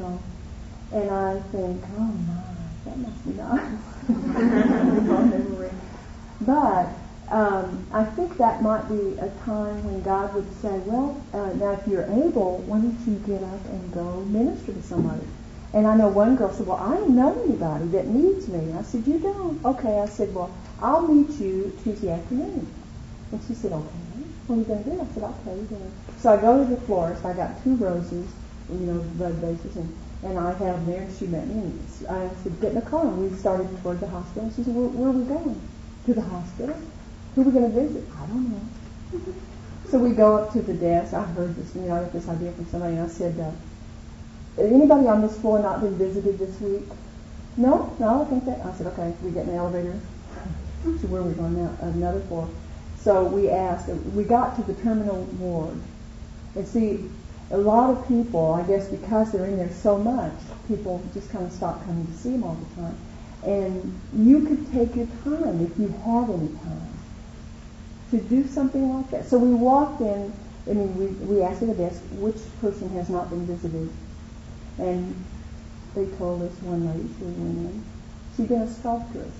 and I think, oh my, that must be nice. The phone never rings. But I think that might be a time when God would say, well, now if you're able, why don't you get up and go minister to somebody? And I know one girl said, well, I don't know anybody that needs me. I said, you don't? Okay. I said, well, I'll meet you Tuesday afternoon. And she said, okay. What are you going to do? I said, I'll tell you then. So I go to the florist. I got 2 roses, blood vases, and I have them there, and she met me. And I said, get in the car. And we started toward the hospital. And she said, where are we going? To the hospital? Who are we going to visit? I don't know. So we go up to the desk. I heard this, I got this idea from somebody, and I said, anybody on this floor not been visited this week? No, I think that. I said, okay, we get in the elevator. So where are we going now? Another floor. So we asked, we got to the terminal ward. And see, a lot of people, I guess because they're in there so much, people just kind of stop coming to see them all the time. And you could take your time, if you have any time, to do something like that. So we walked in, we asked at the desk, which person has not been visited? And they told us one lady, she went in. She'd been a sculptress.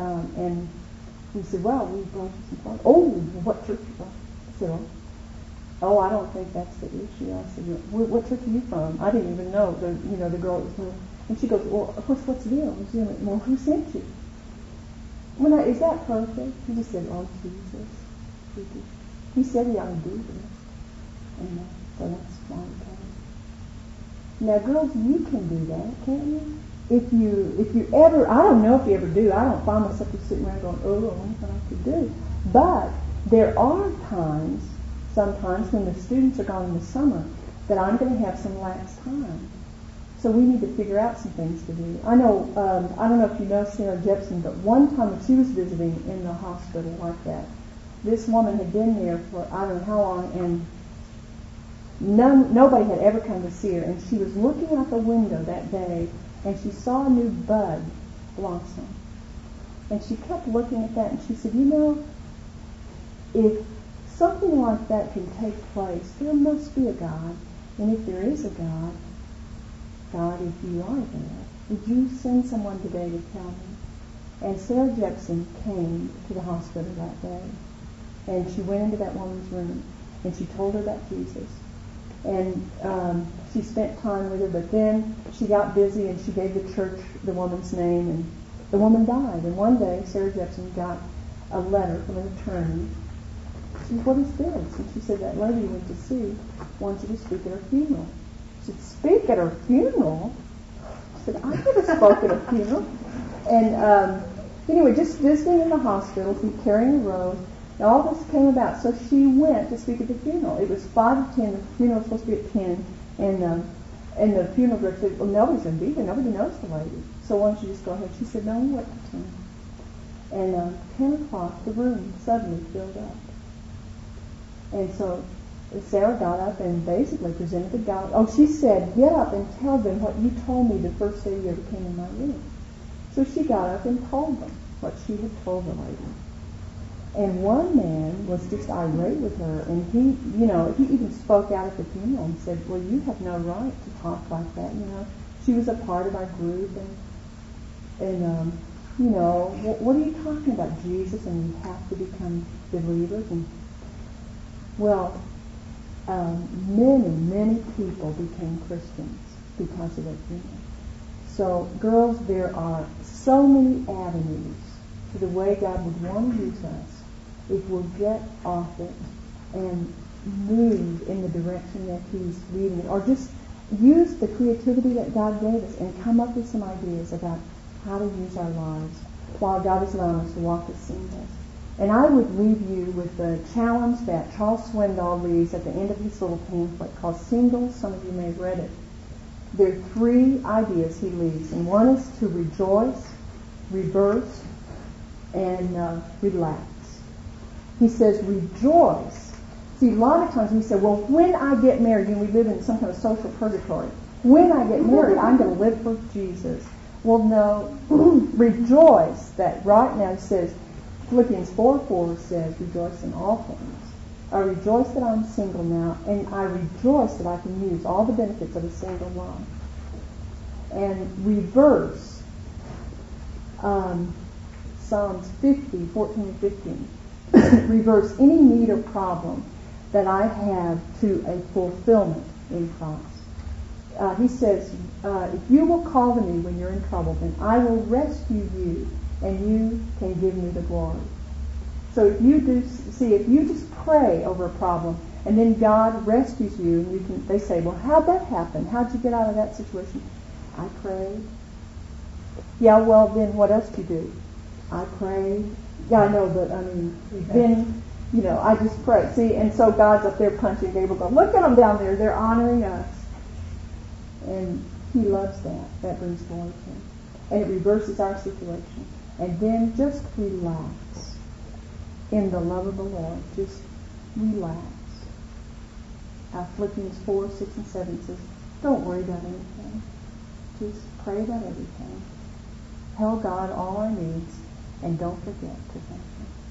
And we said, well, we brought you some flowers. Oh, what church you brought? I said, Oh, I don't think that's the issue. I said, what church are you from? I didn't even know the girl was from. And she goes, well, of course, what's the deal? And she went, well, who sent you? Is that perfect? He just said, oh, Jesus. He said he ought to do this. And so that's why he came. Now, girls, you can do that, can't you? If you ever, I don't know if you ever do. I don't find myself just sitting around going, oh, I wonder what I could do. But there are sometimes when the students are gone in the summer, that I'm going to have some lax time. So we need to figure out some things to do. I know, I don't know if you know Sarah Jepson, but one time when she was visiting in the hospital like that, this woman had been there for I don't know how long, and nobody had ever come to see her. And she was looking out the window that day, and she saw a new bud blossom. And she kept looking at that, and she said, if something like that can take place, there must be a God. And if there is a God, if you are there, would you send someone today to tell me? And Sarah Jepson came to the hospital that day. And she went into that woman's room, and she told her about Jesus. And she spent time with her, but then she got busy, and she gave the church the woman's name, and the woman died. And one day, Sarah Jepson got a letter from an attorney. She said, what is this? And she said, that lady you went to see wants you to speak at her funeral. She said, speak at her funeral? She said, I never spoke at a funeral. And anyway, just visiting in the hospital, carrying a rose, and all this came about. So she went to speak at the funeral. It was 5 to 10. The funeral was supposed to be at 10. And the funeral director said, well, nobody's going to be here. Nobody knows the lady. So why don't you just go ahead? She said, no, we wait till 10. And 10 o'clock, the room suddenly filled up. And so Sarah got up and basically presented the God. Oh, she said, get up and tell them what you told me the first day you ever came in my room. So she got up and told them what she had told the lady. And one man was just irate with her, and he even spoke out at the funeral and said, well, you have no right to talk like that, She was a part of our group, and what are you talking about, Jesus, and you have to become believers? And well, many people became Christians because of that funeral. So, girls, there are so many avenues to the way God would want to use us if we'll get off it and move in the direction that He's leading it, or just use the creativity that God gave us and come up with some ideas about how to use our lives while God is allowing us to walk as singles. And I would leave you with the challenge that Charles Swindoll leaves at the end of his little pamphlet called Singles. Some of you may have read it. There are 3 ideas he leaves, and one is to rejoice, reverse, and relax. He says, rejoice. See, a lot of times we say, well, when I get married, we live in some kind of social purgatory. When I get married, I'm going to live for Jesus. Well, no. Rejoice that right now, he says, Philippians 4:4 says, rejoice in all things. I rejoice that I'm single now, and I rejoice that I can use all the benefits of a single life. And reverse Psalms 50:14 and 15. Reverse any need or problem that I have to a fulfillment in Christ. He says, if you will call to me when you're in trouble, then I will rescue you, and you can give me the glory. So if you just pray over a problem, and then God rescues you, and they say, well, how'd that happen? How'd you get out of that situation? I prayed. Yeah, well, then what else do you do? I prayed. Yeah, I know, but then, I just pray. See, and so God's up there punching Gabriel, going, look at them down there. They're honoring us. And He loves that. That brings glory to Him. And it reverses our situation. And then just relax in the love of the Lord. Just relax. Philippians 4:6 and 7 says, don't worry about anything. Just pray about everything. Tell God all our needs, and don't forget to thank Him.